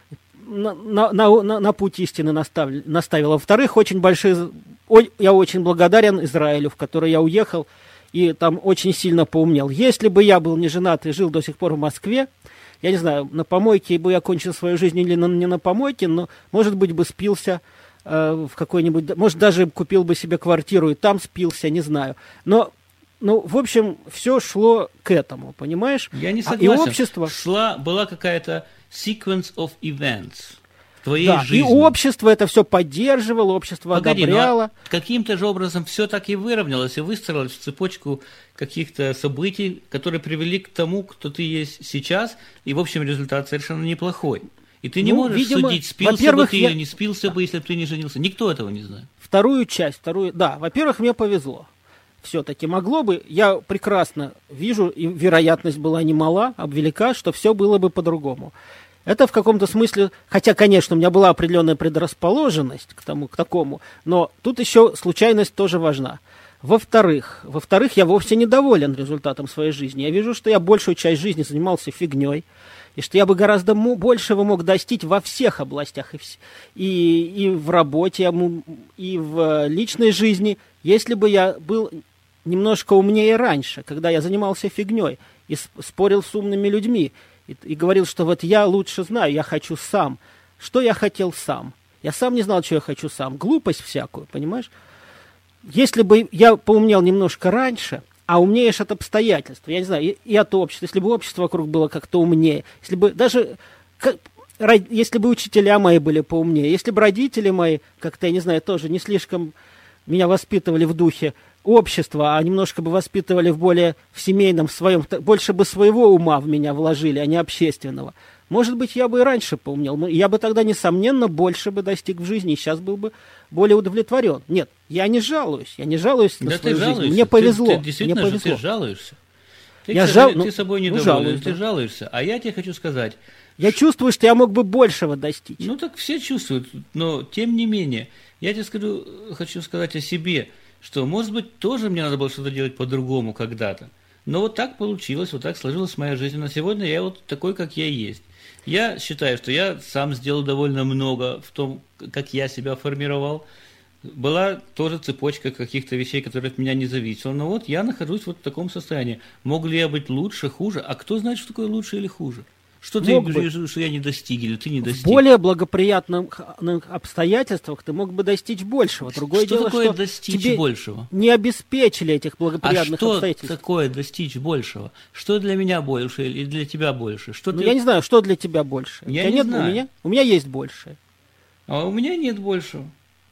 на, на, на, на- на путь истины настав- наставила. Во-вторых, очень большие... ой, я очень благодарен Израилю, в который я уехал, и там очень сильно поумнел. Если бы я был не женат и жил до сих пор в Москве, я не знаю, на помойке бы я кончил свою жизнь или на- не на помойке, но, может быть, бы спился э, в какой-нибудь... Может, даже купил бы себе квартиру и там спился, не знаю. Но, ну, в общем, все шло к этому, понимаешь? Я не А- согласен. И общество... Шла, была какая-то sequence of events в твоей Да, жизни. и общество это все поддерживало, общество Погоди, ну, одобряло. а каким-то же образом все так и выровнялось, и выстроилось в цепочку каких-то событий, которые привели к тому, кто ты есть сейчас, и, в общем, результат совершенно неплохой. И ты не Ну, можешь видимо, судить, спился бы во-первых, ты я- или не спился бы, если бы ты не женился. Никто этого не знает. Вторую часть, вторую, да, во-первых, мне повезло. Все-таки могло бы, я прекрасно вижу, и вероятность была немала, а велика, что все было бы по-другому. Это в каком-то смысле, хотя, конечно, у меня была определенная предрасположенность к тому, к такому, но тут еще случайность тоже важна. Во-вторых, во-вторых, я вовсе недоволен результатом своей жизни. Я вижу, что я большую часть жизни занимался фигней, и что я бы гораздо мо- большего мог достичь во всех областях, и, вс- и, и в работе, м, и в личной жизни, если бы я был немножко умнее раньше, когда я занимался фигней и с- спорил с умными людьми, и, и говорил, что вот я лучше знаю, я хочу сам. Что я хотел сам? Я сам не знал, что я хочу сам. Глупость всякую, понимаешь? Если бы я поумнел немножко раньше, а умнеешь от обстоятельств, я не знаю, и, и от общества, если бы общество вокруг было как-то умнее, если бы даже, как, ро- если бы учителя мои были поумнее, если бы родители мои, как-то, я не знаю, тоже не слишком меня воспитывали в духе общества, а немножко бы воспитывали в более в семейном своем, больше бы своего ума в меня вложили, а не общественного. Может быть, я бы и раньше поумнел, я бы тогда, несомненно, больше бы достиг в жизни, и сейчас был бы более удовлетворен. Нет, я не жалуюсь, я не жалуюсь на да свою ты жизнь. жалуешься. Мне повезло. Ты, ты действительно мне же повезло. ты жалуешься. Ты, я ты, жал... ты ну, собой ну, недоволен, жалуюсь, ты да. жалуешься. А я тебе хочу сказать... Я чувствую, что я мог бы большего достичь. Ну, так все чувствуют, но тем не менее, я тебе скажу, хочу сказать о себе, что, может быть, тоже мне надо было что-то делать по-другому когда-то. Но вот так получилось, вот так сложилась моя жизнь. На сегодня я вот такой, как я есть. Я считаю, что я сам сделал довольно много в том, как я себя формировал. Была тоже цепочка каких-то вещей, которые от меня не зависели. Но вот я нахожусь вот в таком состоянии. Мог ли я быть лучше, хуже? А кто знает, что такое лучше или хуже? Что ты говоришь, что я не достиг, или ты не достиг? В более благоприятных обстоятельствах ты мог бы достичь большего. Другое что дело, такое что достичь тебе большего? Не обеспечили этих благоприятных а что обстоятельств. Что такое достичь большего? Что для меня больше или для тебя больше? Что ну, ты... Я не знаю, что для тебя больше. Я у тебя не нет, знаю. У меня, у меня есть большее. А у меня нет большего.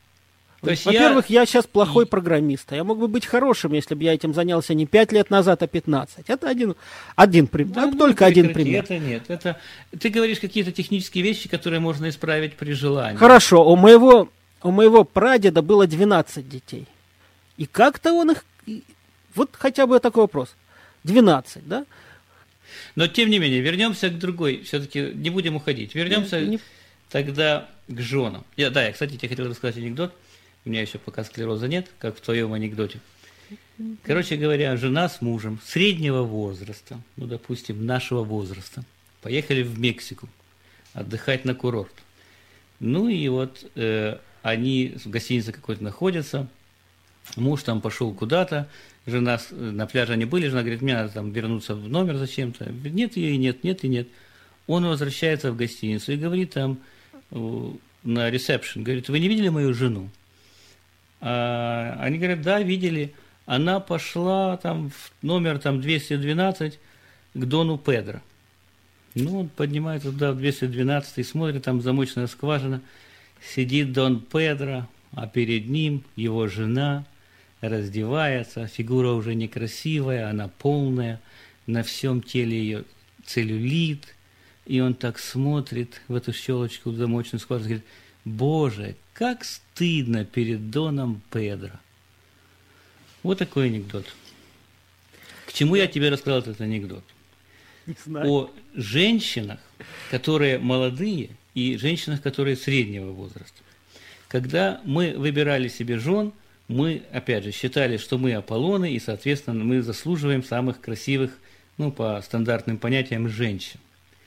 Во-первых, я... я сейчас плохой И... программист. А я мог бы быть хорошим, если бы я этим занялся не пять лет назад, а пятнадцать. Это один, один пример. Да, а ну, только прекрати, один пример. Это нет. Это... Ты говоришь какие-то технические вещи, которые можно исправить при желании. Хорошо. У моего, у моего прадеда было двенадцать детей. И как-то он их... Вот хотя бы такой вопрос. двенадцать, да? Но, тем не менее, вернемся к другой. Все-таки не будем уходить. Вернемся не... тогда к женам. Я, да, я, кстати, тебе хотел рассказать анекдот. У меня еще пока склероза нет, как в твоем анекдоте. Короче говоря, жена с мужем среднего возраста, ну, допустим, нашего возраста, поехали в Мексику отдыхать на курорт. Ну, и вот э, они в гостинице какой-то находятся, муж там пошел куда-то, жена, на пляже они были, жена говорит, мне надо там вернуться в номер зачем-то. Нет ее и нет, нет и нет. Он возвращается в гостиницу и говорит там э, на ресепшн, говорит, вы не видели мою жену? А они говорят, да, видели. Она пошла там в номер там, двести двенадцать к Дону Педро. Ну, он поднимается туда в двести двенадцать и смотрит, там замочная скважина. Сидит Дон Педро, а перед ним его жена раздевается. Фигура уже некрасивая, она полная. На всем теле ее целлюлит. И он так смотрит в эту щелочку в замочную скважину и говорит, Боже, как стыдно перед Доном Педро. Вот такой анекдот. К чему я тебе рассказал этот анекдот? Не знаю. О женщинах, которые молодые, и женщинах, которые среднего возраста. Когда мы выбирали себе жен, мы, опять же, считали, что мы Аполлоны, и, соответственно, мы заслуживаем самых красивых, ну, по стандартным понятиям, женщин.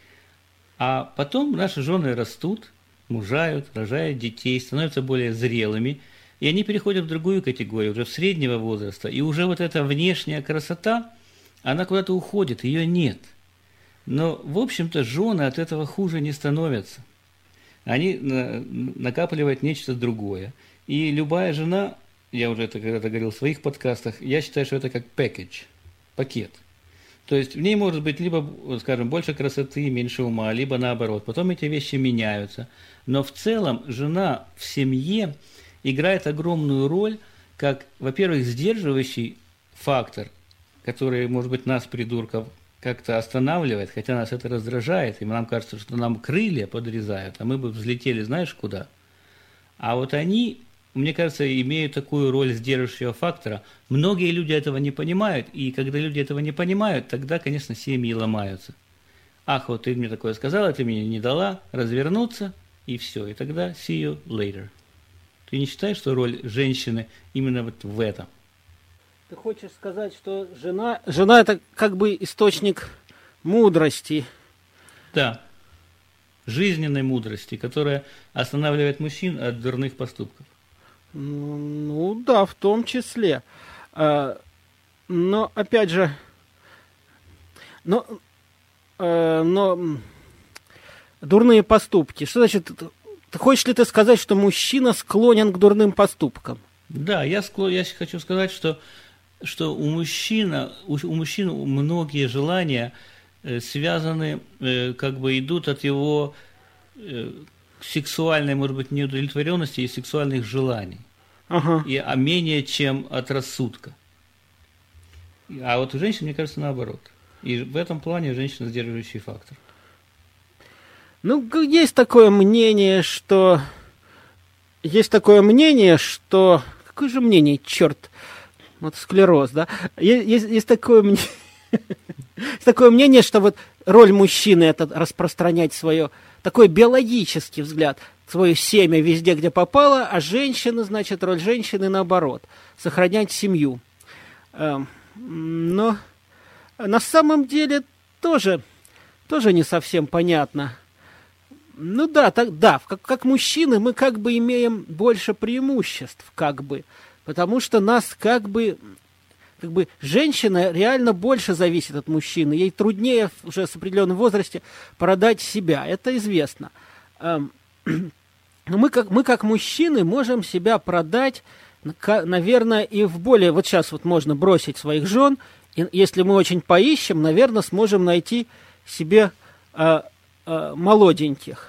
А потом наши жены растут, мужают, рожают детей, становятся более зрелыми, и они переходят в другую категорию, уже в среднего возраста, и уже вот эта внешняя красота, она куда-то уходит, ее нет. Но, в общем-то, жены от этого хуже не становятся. Они накапливают нечто другое. И любая жена, я уже это когда-то говорил в своих подкастах, я считаю, что это как package, пакет. То есть в ней может быть либо, скажем, больше красоты, меньше ума, либо наоборот. Потом эти вещи меняются. Но в целом жена в семье играет огромную роль, как, во-первых, сдерживающий фактор, который, может быть, нас, придурков, как-то останавливает, хотя нас это раздражает, и нам кажется, что нам крылья подрезают, а мы бы взлетели знаешь куда. А вот они, мне кажется, имеют такую роль сдерживающего фактора. Многие люди этого не понимают, и когда люди этого не понимают, тогда, конечно, семьи ломаются. Ах, вот ты мне такое сказала, ты мне не дала развернуться, и все. И тогда see you later. Ты не считаешь, что роль женщины именно вот в этом? Ты хочешь сказать, что жена, жена это как бы источник мудрости? Да. Жизненной мудрости, которая останавливает мужчин от дурных поступков. Ну, ну да, в том числе. А, но опять же, но, а, но дурные поступки. Что значит? Хочешь ли ты сказать, что мужчина склонен к дурным поступкам? Да, я, склон, я хочу сказать, что, что у, мужчина, у, у мужчин многие желания э, связаны, э, как бы идут от его э, сексуальной, может быть, неудовлетворенности и сексуальных желаний. ага. и, а менее чем от рассудка. А вот у женщин, мне кажется, наоборот. И в этом плане женщина сдерживающий фактор. Ну, есть такое мнение, что... Есть такое мнение, что... Какое же мнение, черт? Вот склероз, да? Есть, есть, есть такое мнение... Есть такое мнение, что вот роль мужчины — это распространять свое... Такой биологический взгляд, свое семя везде, где попало, а женщина, значит, роль женщины наоборот. Сохранять семью. Но на самом деле тоже, тоже не совсем понятно. Ну да, так, да, как, как мужчины мы как бы имеем больше преимуществ, как бы, потому что нас как бы, как бы женщина реально больше зависит от мужчины, ей труднее уже с определенным возрасте продать себя, это известно. Но мы как, мы как мужчины можем себя продать, наверное, и в более, вот сейчас вот можно бросить своих жен, и если мы очень поищем, наверное, сможем найти себе э, э, молоденьких.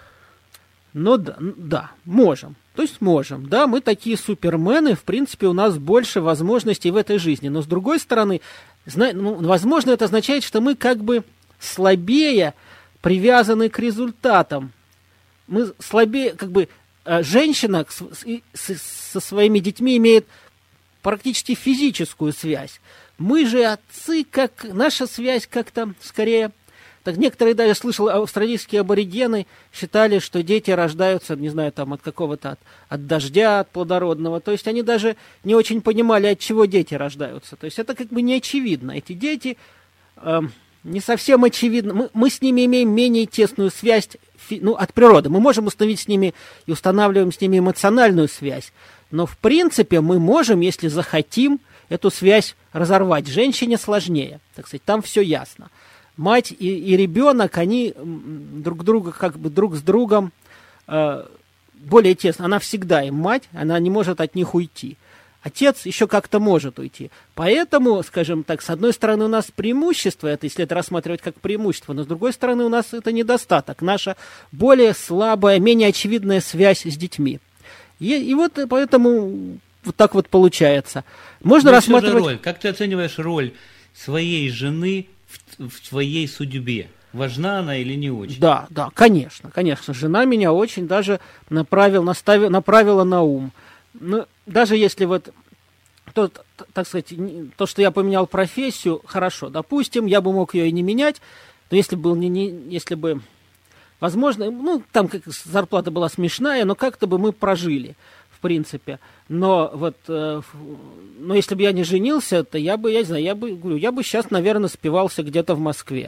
Но да, да, можем. То есть можем. Да, мы такие супермены, в принципе, у нас больше возможностей в этой жизни. Но с другой стороны, зна- ну, возможно, это означает, что мы как бы слабее привязаны к результатам. Мы слабее, как бы, э, женщина с, с, со своими детьми имеет практически физическую связь. Мы же отцы, как наша связь как-то скорее... Так некоторые даже, слышал, австралийские аборигены считали, что дети рождаются, не знаю, там от какого-то, от, от дождя, от плодородного. То есть они даже не очень понимали, от чего дети рождаются. То есть это как бы не очевидно. Эти дети э, не совсем очевидно. Мы, мы с ними имеем менее тесную связь, фи, ну, от природы. Мы можем установить с ними и устанавливаем с ними эмоциональную связь. Но в принципе мы можем, если захотим, эту связь разорвать. Женщине сложнее, так сказать, там все ясно. Мать и, и ребенок, они друг друга, как бы друг с другом э, более тесно. Она всегда им мать, она не может от них уйти. Отец еще как-то может уйти. Поэтому, скажем так, с одной стороны у нас преимущество, это если это рассматривать как преимущество, но с другой стороны у нас это недостаток. Наша более слабая, менее очевидная связь с детьми. И, и вот поэтому вот так вот получается. Можно но рассматривать... Роль. Как ты оцениваешь роль своей жены в, в твоей судьбе? Важна она или не очень? Да, да, конечно, конечно. Жена меня очень даже направил, наставил, направила на ум. Ну, даже если вот, то, так сказать, то, что я поменял профессию, хорошо, допустим, я бы мог ее и не менять, но если бы, не, не, если бы возможно, ну, там как зарплата была смешная, но как-то бы мы прожили, в принципе. Но вот, э, но если бы я не женился, то я бы, я не знаю, я бы, говорю, я бы сейчас, наверное, спивался где-то в Москве.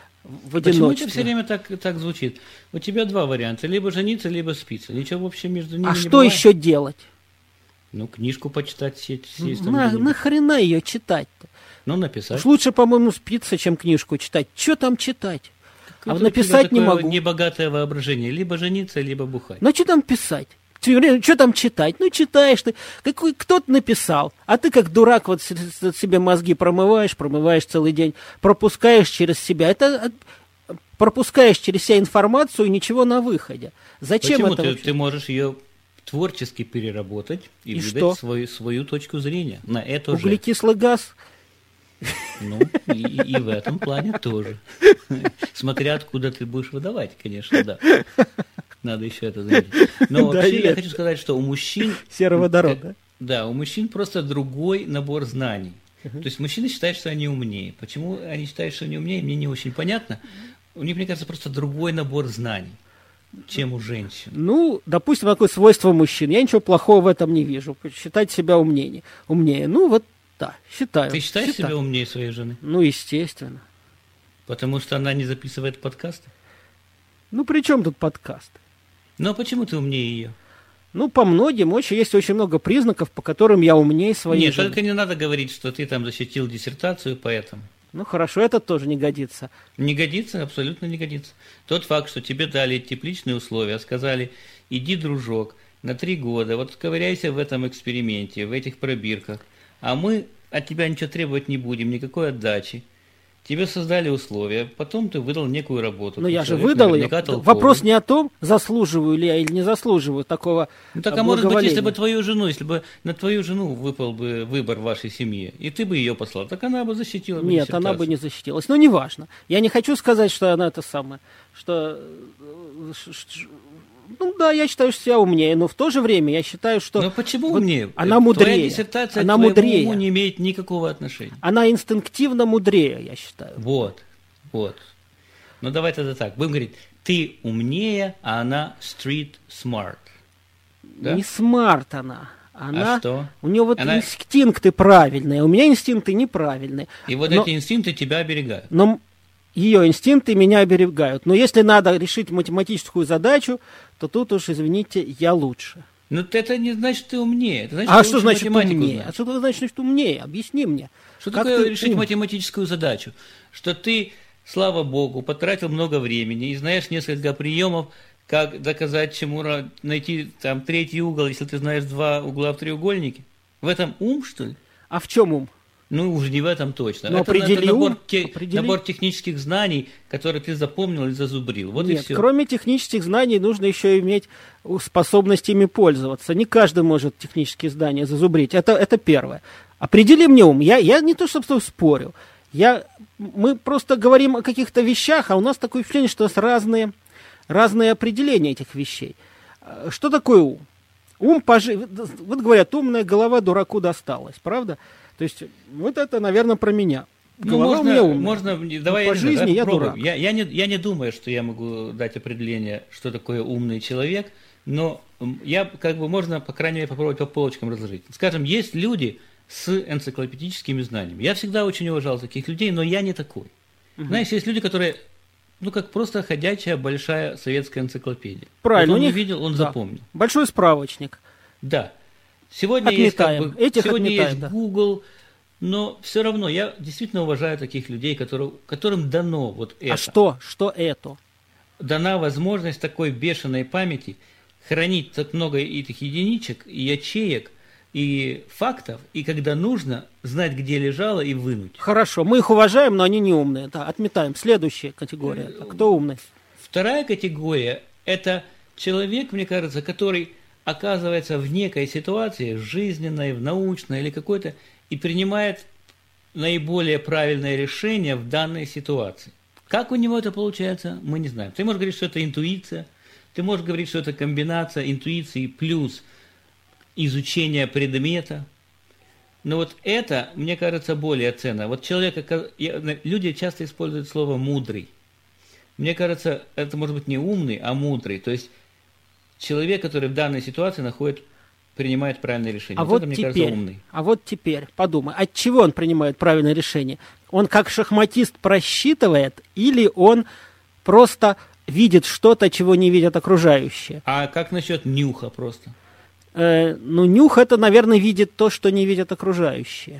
В Почему это все время так, так звучит? У тебя два варианта. Либо жениться, либо спиться. Ничего вообще между ними а не что бывает. еще делать? Ну, книжку почитать, сесть, сесть там На, где-нибудь. нахрена ее читать-то? Ну, написать. Уж лучше, по-моему, спиться, чем книжку читать. Что там читать? Какое-то а написать не могу. Небогатое воображение. Либо жениться, либо бухать. Ну, что там писать? Что там читать? Ну, читаешь ты. Какой, кто-то написал. А ты, как дурак, вот себе мозги промываешь, промываешь целый день, пропускаешь через себя. Это... пропускаешь через себя информацию и ничего на выходе. Зачем Почему это ты, вообще? ты можешь ее творчески переработать и, и выдать что? свою, свою точку зрения на это же. Углекислый газ? Ну, и, и в этом плане тоже. Смотря откуда ты будешь выдавать, конечно, да. Надо еще это заметить. Но вообще я хочу сказать, что у мужчин... Сероводород, да? Да, у мужчин просто другой набор знаний. То есть мужчины считают, что они умнее. Почему они считают, что они умнее, мне не очень понятно. У них, мне кажется, просто другой набор знаний, чем у женщин. Ну, допустим, такое свойство мужчин. Я ничего плохого в этом не вижу. Считать себя умнее. умнее. Ну, вот, да, считаю. Ты считаешь считаю. себя умнее своей жены? Ну, естественно. Потому что она не записывает подкасты? Ну, при чем тут подкаст? Ну, а почему ты умнее ее? Ну, по многим очень, есть очень много признаков, по которым я умнее своей Нет, жены. только не надо говорить, что ты там защитил диссертацию, поэтому. Ну, хорошо, это тоже не годится. Не годится, абсолютно не годится. Тот факт, что тебе дали тепличные условия, сказали, иди, дружок, на три года, вот ковыряйся в этом эксперименте, в этих пробирках, а мы от тебя ничего требовать не будем, никакой отдачи. тебе создали условия, потом ты выдал некую работу. Но я же выдал ее. Вопрос не о том, заслуживаю ли я или не заслуживаю такого ну, так, а может быть, если бы твою жену, если бы на твою жену выпал бы выбор в вашей семье, и ты бы ее послал, так она бы защитила бы Нет, она бы не защитилась. Но неважно. Я не хочу сказать, что она это самое, что... Ну да, я считаю, что я умнее, но в то же время я считаю, что... Но почему вот умнее? Она мудрее. Твоя диссертация она к твоему мудрее. уму не имеет никакого отношения. Она инстинктивно мудрее, я считаю. Вот, вот. Ну давай тогда так, будем говорить, ты умнее, а она street smart. Да? Не смарт она. Она, а что? У нее вот она... инстинкты правильные, у меня инстинкты неправильные. И вот но... эти инстинкты тебя оберегают. Но ее инстинкты меня оберегают. Но если надо решить математическую задачу, то тут уж, извините, я лучше. Но это не значит, что ты умнее. Это значит, а что что значит умнее? знаешь. А что значит, что умнее? Объясни мне. Что такое решить ум? математическую задачу? Что ты, слава богу, потратил много времени и знаешь несколько приемов, как доказать, чему найти там третий угол, если ты знаешь два угла в треугольнике. В этом ум, что ли? А в чем ум? Ну, уже не в этом точно. Но это, это набор, те, набор технических знаний, которые ты запомнил и зазубрил. Вот Нет, и все. Кроме технических знаний нужно еще иметь способность ими пользоваться. Не каждый может технические знания зазубрить. Это, это первое. Определи мне ум. Я, я не то, чтобы спорю. Я, мы просто говорим о каких-то вещах, а у нас такое впечатление, что у нас разные, разные определения этих вещей. Что такое ум? Ум, пожи... вот говорят, умная голова дураку досталась, правда? То есть, вот это, наверное, про меня. Голова ну, можно, у меня умная. Можно, давай по я жизни знаю, я попробуем. дурак. Я, я, не, я не думаю, что я могу дать определение, что такое умный человек, но я, как бы, можно, по крайней мере, попробовать по полочкам разложить. Скажем, есть люди с энциклопедическими знаниями. Я всегда очень уважал таких людей, но я не такой. Угу. Знаешь, есть люди, которые, ну, как просто ходячая большая советская энциклопедия. Правильно. Вот он них, увидел, он да. запомнил. Большой справочник. Да. Сегодня отметаем. есть, как бы, Этих сегодня отметаем, есть да. Google, но все равно я действительно уважаю таких людей, которые, которым дано вот это. А что? Что это? Дана возможность такой бешеной памяти хранить так много этих единичек, и ячеек, и фактов, и когда нужно, знать, где лежало, и вынуть. Хорошо, мы их уважаем, но они не умные. Да, отметаем. Следующая категория. А кто умный? Вторая категория – это человек, мне кажется, который оказывается в некой ситуации, жизненной, в научной или какой-то, и принимает наиболее правильное решение в данной ситуации. Как у него это получается, мы не знаем. Ты можешь говорить, что это интуиция, ты можешь говорить, что это комбинация интуиции плюс изучение предмета. Но вот это, мне кажется, более ценно. Вот человек, люди часто используют слово «мудрый». Мне кажется, это может быть не умный, а мудрый. То есть человек, который в данной ситуации находит, принимает правильное решение. А вот вот это, мне теперь, кажется, умный. А вот теперь подумай, от чего он принимает правильное решение? Он как шахматист просчитывает или он просто видит что-то, чего не видят окружающие? А как насчет нюха просто? Э, ну, нюх это, наверное, видит то, что не видят окружающие.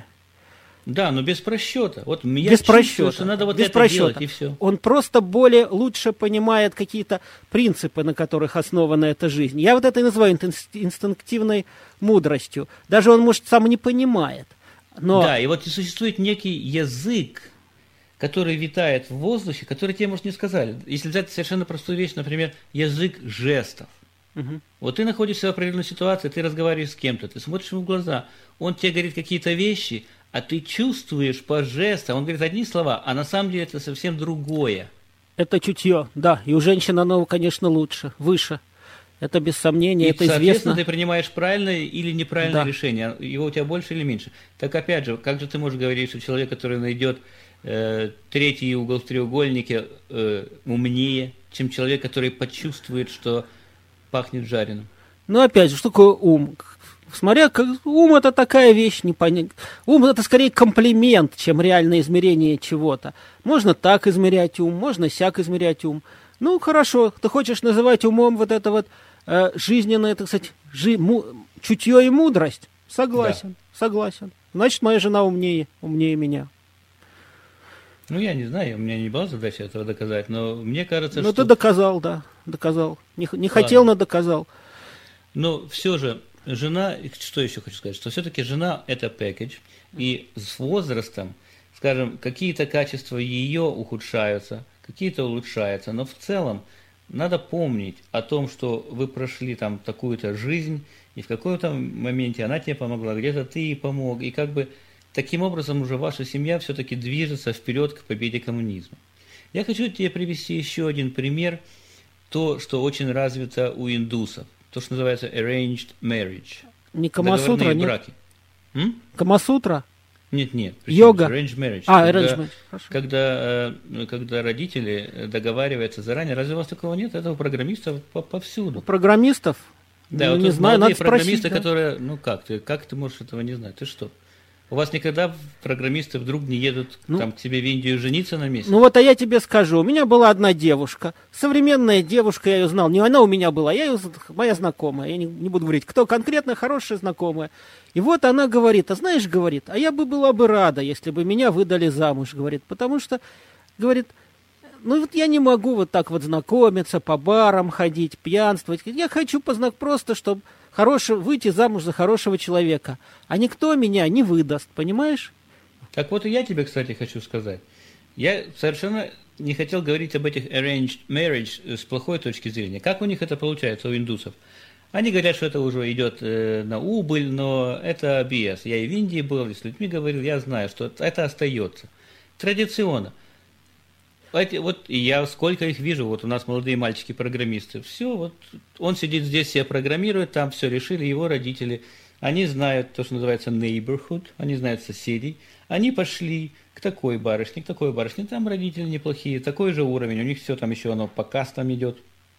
Да, но без просчета. Вот я без чувствую, просчета. что надо вот без это просчета. делать, и все. Он просто более, лучше понимает какие-то принципы, на которых основана эта жизнь. Я вот это и называю инстинктивной мудростью. Даже он, может, сам не понимает. Но... Да, и вот существует некий язык, который витает в воздухе, который тебе, может, не сказали. Если взять совершенно простую вещь, например, язык жестов. Угу. Вот ты находишься в определенной ситуации, ты разговариваешь с кем-то, ты смотришь ему в глаза, он тебе говорит какие-то вещи, а ты чувствуешь по жестам, он говорит одни слова, а на самом деле это совсем другое. Это чутье, да, и у женщин оно, конечно, лучше, выше. Это без сомнения, и, это известно. Соответственно, ты принимаешь правильное или неправильное да. решение, его у тебя больше или меньше. Так опять же, как же ты можешь говорить, что человек, который найдет э, третий угол в треугольнике, э, умнее, чем человек, который почувствует, что пахнет жареным? Ну, опять же, что такое ум? Смотря, как, ум это такая вещь, не понять. Ум это скорее комплимент, чем реальное измерение чего-то. Можно так измерять ум, можно сяк измерять ум. Ну, хорошо, ты хочешь называть умом вот это вот э, жизненное, так сказать, жи, му, чутье и мудрость? Согласен, да. согласен. Значит, моя жена умнее, умнее меня. Ну, я не знаю, у меня не была задача этого доказать, но мне кажется, ну, что... Ну, ты доказал, да, доказал. Не, не хотел, но доказал. Но все же... Жена, что еще хочу сказать, что все-таки жена – это пэкэдж, и с возрастом, скажем, какие-то качества ее ухудшаются, какие-то улучшаются, но в целом надо помнить о том, что вы прошли там такую-то жизнь, и в каком-то моменте она тебе помогла, где-то ты ей помог, и как бы таким образом уже ваша семья все-таки движется вперед к победе коммунизма. Я хочу тебе привести еще один пример, то, что очень развито у индусов, то, что называется arranged marriage. Не Камасутра, нет? Браки. М? Камасутра? Нет, нет. Йога. Arranged marriage. А, когда, arranged marriage. Хорошо. Когда, когда родители договариваются заранее, разве у вас такого нет? Это у программистов повсюду. У программистов? Да, ну, вот не знаю, надо программисты, спросить, да. которые, ну как ты, как ты можешь этого не знать? Ты что? У вас никогда программисты вдруг не едут ну, там, к тебе в Индию жениться на месяц? Ну вот, а я тебе скажу, у меня была одна девушка, современная девушка, я ее знал, не она у меня была, я ее, моя знакомая, я не, не буду говорить, кто конкретно, хорошая знакомая. И вот она говорит, а знаешь, говорит, а я бы была бы рада, если бы меня выдали замуж, говорит, потому что, говорит, ну вот я не могу вот так вот знакомиться, по барам ходить, пьянствовать, я хочу познак просто, чтобы... Хороший, выйти замуж за хорошего человека, а никто меня не выдаст, понимаешь? Так вот и я тебе, кстати, хочу сказать. Я совершенно не хотел говорить об этих arranged marriage с плохой точки зрения. Как у них это получается, у индусов? Они говорят, что это уже идет э, на убыль, но это би эс. Я и в Индии был, и с людьми говорил, я знаю, что это остается. Традиционно. Вот и я сколько их вижу, вот у нас молодые мальчики-программисты, все, вот он сидит здесь, себя программирует, там все решили его родители, они знают то, что называется neighborhood, они знают соседей, они пошли к такой барышне, к такой барышне, там родители неплохие, такой же уровень, у них все там еще оно по кастам идет,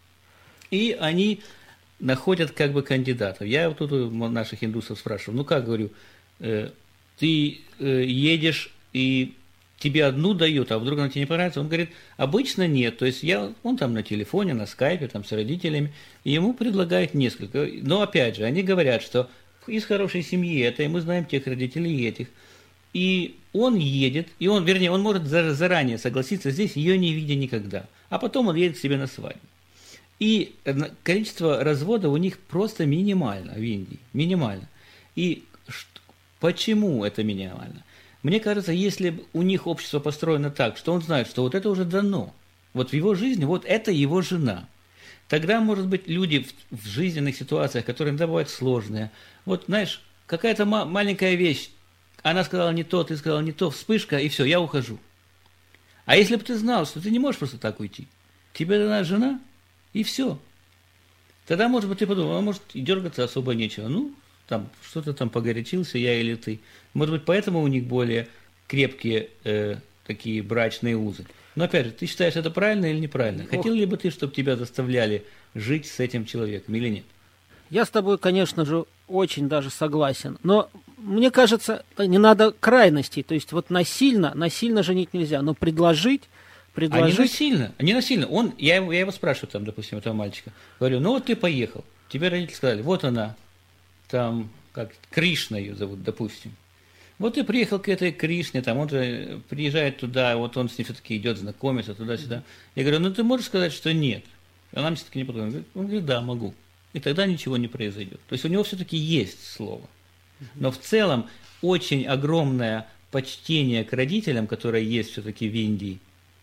и они находят как бы кандидатов. Я вот тут у наших индусов спрашиваю, ну как, говорю, э, ты э, едешь и... тебе одну дают, а вдруг она тебе не понравится? Он говорит, обычно нет. То есть я, он там на телефоне, на скайпе, там с родителями, и ему предлагают несколько. Но опять же, они говорят, что из хорошей семьи это, и мы знаем тех родителей и этих. И он едет, и он, вернее, он может заранее согласиться здесь, ее не видя никогда. А потом он едет к себе на свадьбу. И количество разводов у них просто минимально в Индии. Минимально. И почему это минимально? Мне кажется, если у них общество построено так, что он знает, что вот это уже дано, вот в его жизни, вот это его жена, тогда, может быть, люди в, в жизненных ситуациях, которые иногда бывают сложные, вот, знаешь, какая-то ма- маленькая вещь, она сказала не то, ты сказал не то, вспышка, и все, я ухожу. А если бы ты знал, что ты не можешь просто так уйти, тебе дана жена, и все. Тогда, может быть, ты подумал, а может, и дергаться особо нечего, ну, там что-то там погорячился, я или ты. Может быть, поэтому у них более крепкие э, такие брачные узы. Но опять же, ты считаешь это правильно или неправильно? Ох. Хотел ли бы ты, чтобы тебя заставляли жить с этим человеком или нет? Я с тобой, конечно же, очень даже согласен. Но мне кажется, не надо крайностей. То есть вот насильно, насильно женить нельзя. Но предложить, предложить... А не насильно, не насильно. Он, я, его, я его спрашиваю, там, допустим, этого мальчика. Говорю, ну вот ты поехал. Тебе родители сказали, вот она. Там, как Кришна ее зовут, допустим. Вот ты приехал к этой Кришне, там он же приезжает туда, вот он с ней все-таки идет, знакомится туда-сюда. Я говорю, ну ты можешь сказать, что нет? Она мне все-таки не подумала. Он говорит, да, могу. И тогда ничего не произойдет. То есть у него все-таки есть слово. Но в целом очень огромное почтение к родителям, которое есть все-таки в Индии,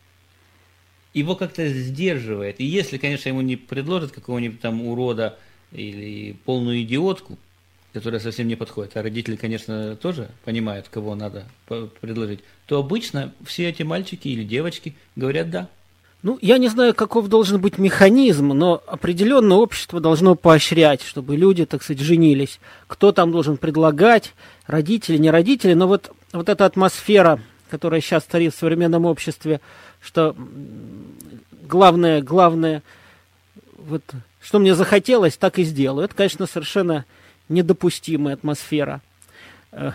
его как-то сдерживает. И если, конечно, ему не предложат какого-нибудь там урода или полную идиотку, которая совсем не подходит, а родители, конечно, тоже понимают, кого надо предложить, то обычно все эти мальчики или девочки говорят «да». Ну, я не знаю, каков должен быть механизм, но определенно общество должно поощрять, чтобы люди, так сказать, женились. Кто там должен предлагать, родители, не родители, но вот, вот эта атмосфера, которая сейчас царит в современном обществе, что главное, главное, вот, что мне захотелось, так и сделаю. Это, конечно, совершенно недопустимая атмосфера. Я,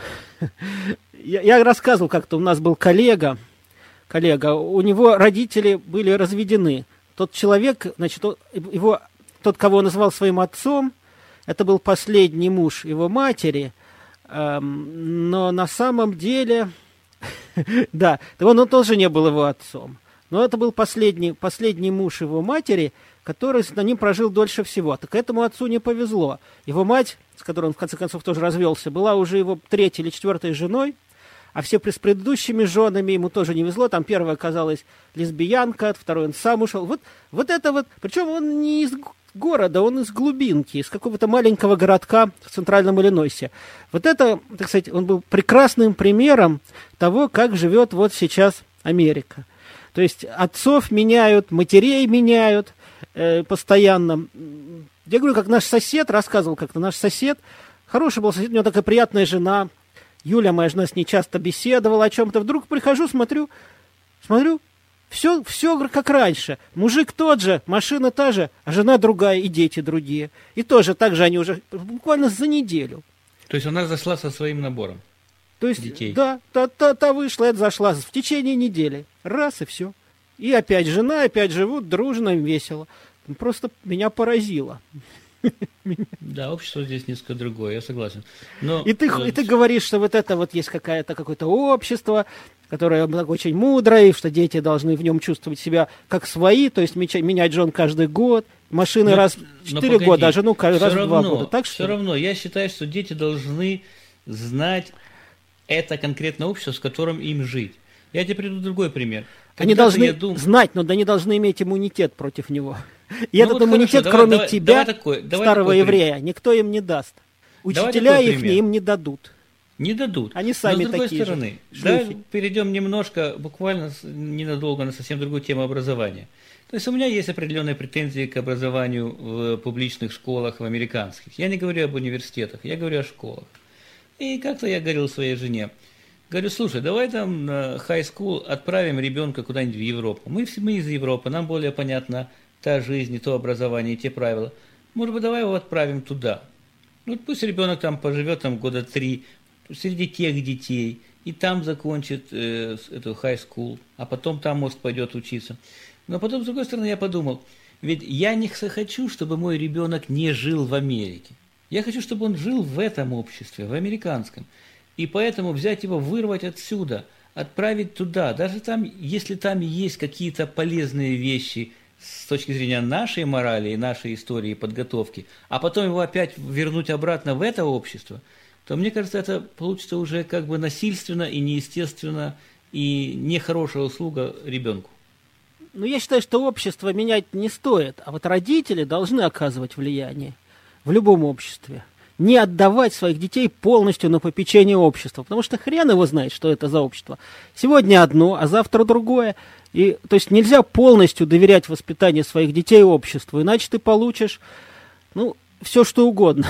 я рассказывал как-то, у нас был коллега, коллега, у него родители были разведены. Тот человек, значит, его, тот, кого он называл своим отцом, это был последний муж его матери, но на самом деле, да, он, он тоже не был его отцом. Но это был последний, последний муж его матери, который с ним прожил дольше всего. Так этому отцу не повезло. Его мать, с которой он в конце концов тоже развелся, была уже его третьей или четвертой женой. а все с предыдущими женами ему тоже не везло. Там первая оказалась лесбиянка, от второй он сам ушел. Вот, вот это вот, причем он не из города, он из глубинки, из какого-то маленького городка в центральном Иллинойсе. Вот это, так сказать, он был прекрасным примером того, как живет вот сейчас Америка. То есть отцов меняют, матерей меняют э, постоянно. Я говорю, как наш сосед, рассказывал как-то, наш сосед, хороший был сосед, у него такая приятная жена, Юля, моя жена, с ней часто беседовала о чем-то. Вдруг прихожу, смотрю, смотрю, все, все как раньше. Мужик тот же, машина та же, а жена другая и дети другие. И тоже так же они уже буквально за неделю. То есть она зашла со своим набором? То есть, детей. Да, та, та, та вышла, это зашла в течение недели. Раз и все. И опять жена, опять живут дружно, весело. Просто меня поразило. Да, общество здесь несколько другое, я согласен. Но, и, ты, э... и ты говоришь, что вот это вот есть какая-то, какое-то общество, которое очень мудрое, и что дети должны в нем чувствовать себя как свои, то есть менять жен каждый год, машины но, раз в четыре года, а жену раз в два года. Так все что? равно, я считаю, что дети должны знать это конкретное общество, с которым им жить. Я тебе приведу другой пример. Они должны дум... знать, но они должны иметь иммунитет против него. И ну этот вот иммунитет, хорошо, кроме давай, тебя, давай такой, давай старого еврея, пример. Никто им не даст. Учителя их им не дадут. Не дадут. Они сами но с другой такие стороны, же. Да, перейдем немножко, буквально ненадолго, на совсем другую тему образования. То есть у меня есть определенные претензии к образованию в публичных школах, в американских. Я не говорю об университетах, я говорю о школах. И как-то я говорил своей жене, говорю, слушай, давай там на high school отправим ребенка куда-нибудь в Европу. Мы, мы из Европы, нам более понятна та жизнь, и то образование, и те правила. Может быть, давай его отправим туда. Ну, пусть ребенок там поживет там года три среди тех детей, и там закончит э, эту high school, а потом там, может, пойдет учиться. Но потом, с другой стороны, я подумал, ведь я не хочу, чтобы мой ребенок не жил в Америке. Я хочу, чтобы он жил в этом обществе, в американском. И поэтому взять его, вырвать отсюда, отправить туда, даже там, если там есть какие-то полезные вещи с точки зрения нашей морали и нашей истории подготовки, а потом его опять вернуть обратно в это общество, то, мне кажется, это получится уже как бы насильственно и неестественно, и нехорошая услуга ребенку. Ну, я считаю, что общество менять не стоит, а вот родители должны оказывать влияние в любом обществе. Не отдавать своих детей полностью на попечение общества, потому что хрен его знает, что это за общество. Сегодня одно, а завтра другое. И, то есть нельзя полностью доверять воспитанию своих детей обществу, иначе ты получишь, ну, все что угодно.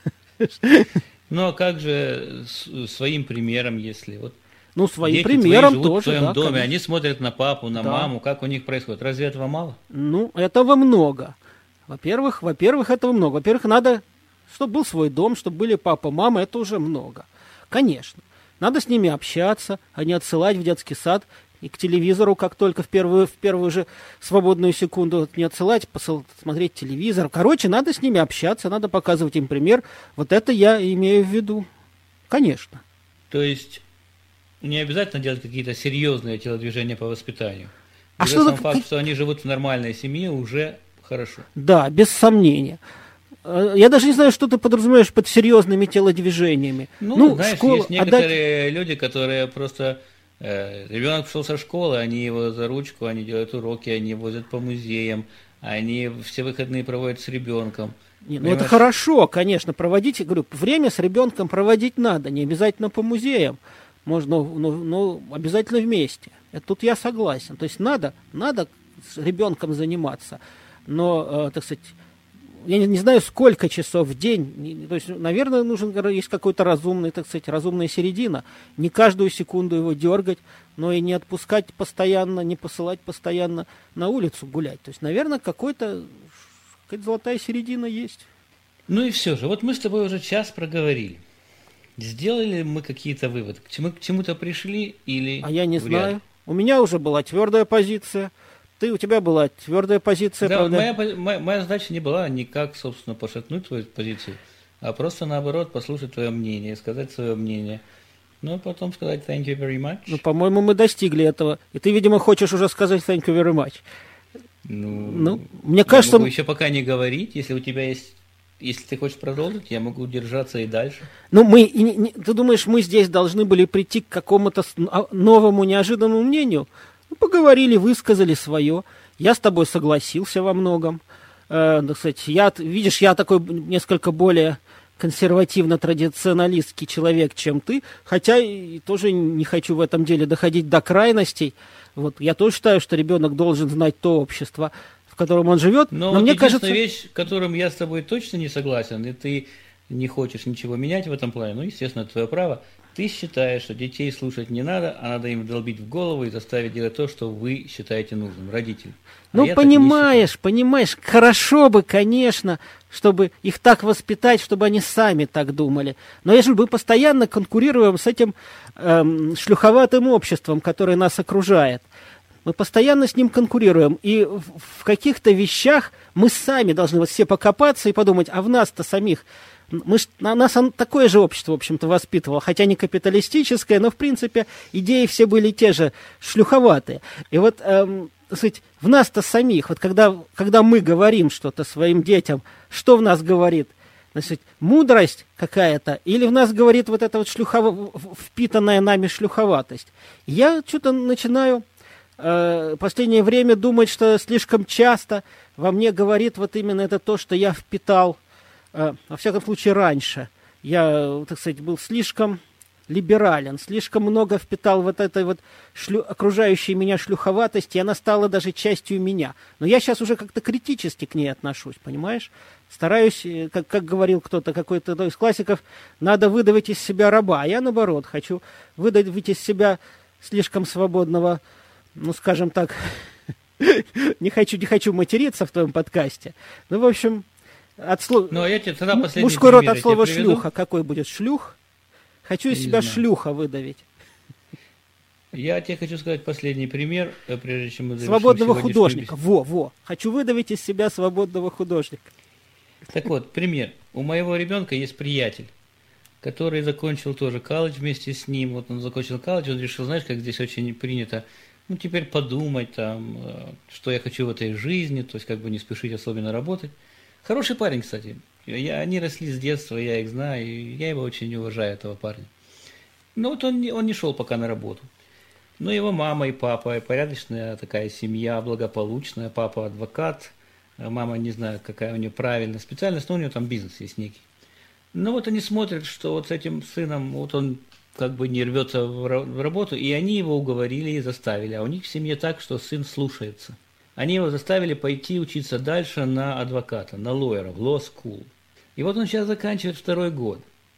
Ну, а как же своим примером, если вот ну, своим дети примером твои живут тоже, в своем да, доме, конечно. Они смотрят на папу, на да. маму, как у них происходит. Разве этого мало? Ну, этого много. Во-первых, во-первых, этого много. Во-первых, надо, чтобы был свой дом, чтобы были папа, мама, это уже много. Конечно. Надо с ними общаться, а не отсылать в детский сад и к телевизору, как только в первую, в первую же свободную секунду не отсылать, посыл, смотреть телевизор. Короче, надо с ними общаться, надо показывать им пример. Вот это я имею в виду. Конечно. То есть не обязательно делать какие-то серьезные телодвижения по воспитанию. А Уже что сам это... факт, что они живут в нормальной семье, уже хорошо. Да, без сомнения. Я даже не знаю, что ты подразумеваешь под серьезными телодвижениями. Ну, ну знаешь, школа, есть некоторые отдать... люди, которые просто... Э, ребенок пришел со школы, они его за ручку, они делают уроки, они возят по музеям, они все выходные проводят с ребенком. Не, ну это хорошо, конечно, проводить, я говорю, время с ребенком проводить надо, не обязательно по музеям, можно, но, но обязательно вместе. Это тут я согласен. То есть надо, надо с ребенком заниматься, но, э, так сказать, я не, не знаю, сколько часов в день. То есть, наверное, нужен есть какой-то разумный, так сказать, разумная середина. Не каждую секунду его дергать, но и не отпускать постоянно, не посылать постоянно на улицу гулять. То есть, наверное, какой-то, какая-то золотая середина есть. Ну и все же, вот мы с тобой уже час проговорили. Сделали мы какие-то выводы? К, чему, к чему-то пришли или... А я не знаю. У меня уже была твердая позиция. Ты, у тебя была твердая позиция, да, правда? Моя, моя, моя задача не была никак, собственно, пошатнуть твою позицию, а просто, наоборот, послушать твое мнение, сказать свое мнение. Ну, потом сказать thank you very much. Ну, по-моему, мы достигли этого. И ты, видимо, хочешь уже сказать thank you very much. Ну, ну мне кажется... могу еще пока не говорить. Если у тебя есть если ты хочешь продолжить, я могу держаться и дальше. Ну, мы, и не, не, ты думаешь, мы здесь должны были прийти к какому-то новому, неожиданному мнению? Ну, поговорили, высказали свое. Я с тобой согласился во многом. Э, да, кстати, я, видишь, я такой несколько более консервативно-традиционалистский человек, чем ты, хотя и тоже не хочу в этом деле доходить до крайностей. Вот, я тоже считаю, что ребенок должен знать то общество, в котором он живет. Но, но вот мне единственная кажется... вещь, в котором я с тобой точно не согласен, и ты не хочешь ничего менять в этом плане, ну, естественно, это твое право. Ты считаешь, что детей слушать не надо, а надо им долбить в голову и заставить делать то, что вы считаете нужным, родители. А ну, понимаешь, понимаешь, хорошо бы, конечно, чтобы их так воспитать, чтобы они сами так думали. Но если мы постоянно конкурируем с этим эм, шлюховатым обществом, которое нас окружает, мы постоянно с ним конкурируем, и в, в каких-то вещах мы сами должны вот все покопаться и подумать, а в нас-то самих... Мы ж, на нас такое же общество, в общем-то, воспитывало, хотя не капиталистическое, но, в принципе, идеи все были те же, шлюховатые. И вот, эм, так сказать, в нас-то самих, вот когда, когда мы говорим что-то своим детям, что в нас говорит? Значит, мудрость какая-то, или в нас говорит вот эта вот шлюхова, впитанная нами шлюховатость? Я что-то начинаю э, в последнее время думать, что слишком часто во мне говорит вот именно это то, что я впитал. Во всяком случае, раньше я, так сказать, был слишком либерален, слишком много впитал вот этой вот шлю... окружающей меня шлюховатости, и она стала даже частью меня. Но я сейчас уже как-то критически к ней отношусь, понимаешь? Стараюсь, как, как говорил кто-то, какой-то из классиков, надо выдавить из себя раба, а я, наоборот, хочу выдавить из себя слишком свободного, ну, скажем так, не хочу, не хочу материться в твоем подкасте, ну, в общем... От слов... Ну, а я тебе тогда последний Мужской род от слова приведу. шлюха. Какой будет? Шлюх? Хочу из себя шлюха выдавить. Я тебе хочу сказать последний пример, прежде чем мы завершим свободного художника. беседу. Во, во. Хочу выдавить из себя свободного художника. Так вот, пример. У моего ребенка есть приятель, который закончил тоже колледж вместе с ним. Вот он закончил колледж, он решил, знаешь, как здесь очень принято, ну, теперь подумать, там, что я хочу в этой жизни, то есть как бы не спешить особенно работать. Хороший парень, кстати. Я, они росли с детства, я их знаю, и я его очень уважаю, этого парня. Но вот он, он не шел пока на работу. Но его мама и папа, порядочная такая семья, благополучная, папа адвокат, мама не знаю, какая у нее правильная специальность, но у нее там бизнес есть некий. Но вот они смотрят, что вот с этим сыном, вот он как бы не рвется в работу, и они его уговорили и заставили. А у них в семье так, что сын слушается. Они его заставили пойти учиться дальше на адвоката, на лоера, в law school. И вот он сейчас заканчивает второй год.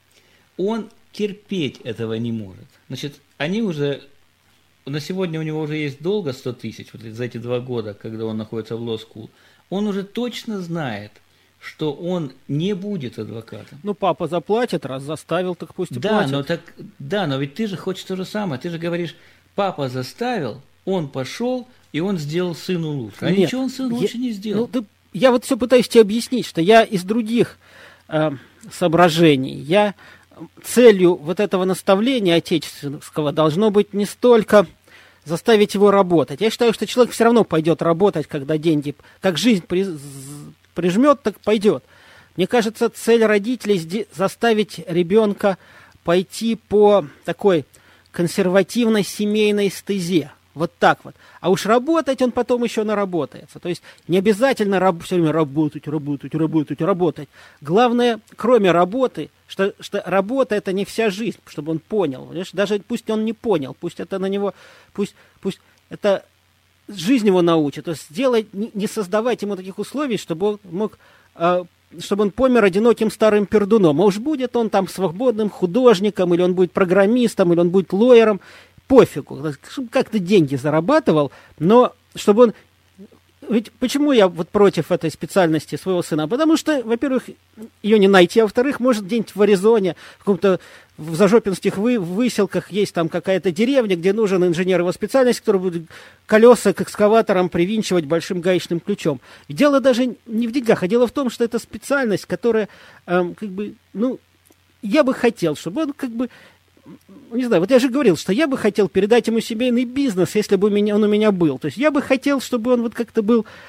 Он терпеть этого не может. Значит, они уже, на сегодня у него уже есть долга сто тысяч, вот за эти два года, когда он находится в law school. Он уже точно знает, что он не будет адвокатом. Ну, папа заплатит, раз заставил, так пусть и да, платит. Но так, да, но ведь ты же хочешь то же самое. Ты же говоришь, папа заставил, он пошел, и он сделал сыну лучше. А Нет, ничего он сыну лучше не сделал. Ну, ты, я вот все пытаюсь тебе объяснить, что я из других э, соображений, я целью вот этого наставления отечественского должно быть не столько заставить его работать. Я считаю, что человек все равно пойдет работать, когда деньги, как жизнь при, прижмет, так пойдет. Мне кажется, цель родителей заставить ребенка пойти по такой консервативной семейной стезе. Вот так вот. А уж работать он потом еще наработается. То есть не обязательно раб, все время работать, работать, работать, работать. Главное, кроме работы, что, что работа это не вся жизнь, чтобы он понял. Понимаешь? Даже пусть он не понял, пусть это на него, пусть, пусть это жизнь его научит. То есть сделать, не, не создавать ему таких условий, чтобы он мог, э, чтобы он помер одиноким старым пердуном. А уж будет он там свободным художником, или он будет программистом, или он будет лоером. Пофигу, чтобы как-то деньги зарабатывал, но чтобы он... Ведь почему я вот против этой специальности своего сына? Потому что, во-первых, ее не найти, а во-вторых, может, где-нибудь в Аризоне, в каком-то в зажопинских вы, выселках есть там какая-то деревня, где нужен инженер его специальности, который будет колеса к экскаваторам привинчивать большим гаечным ключом. И дело даже не в деньгах, а дело в том, что это специальность, которая, эм, как бы, ну, я бы хотел, чтобы он как бы... Не знаю, вот я же говорил, что я бы хотел передать ему семейный бизнес, если бы у меня, он у меня был. То есть я бы хотел, чтобы он вот как-то был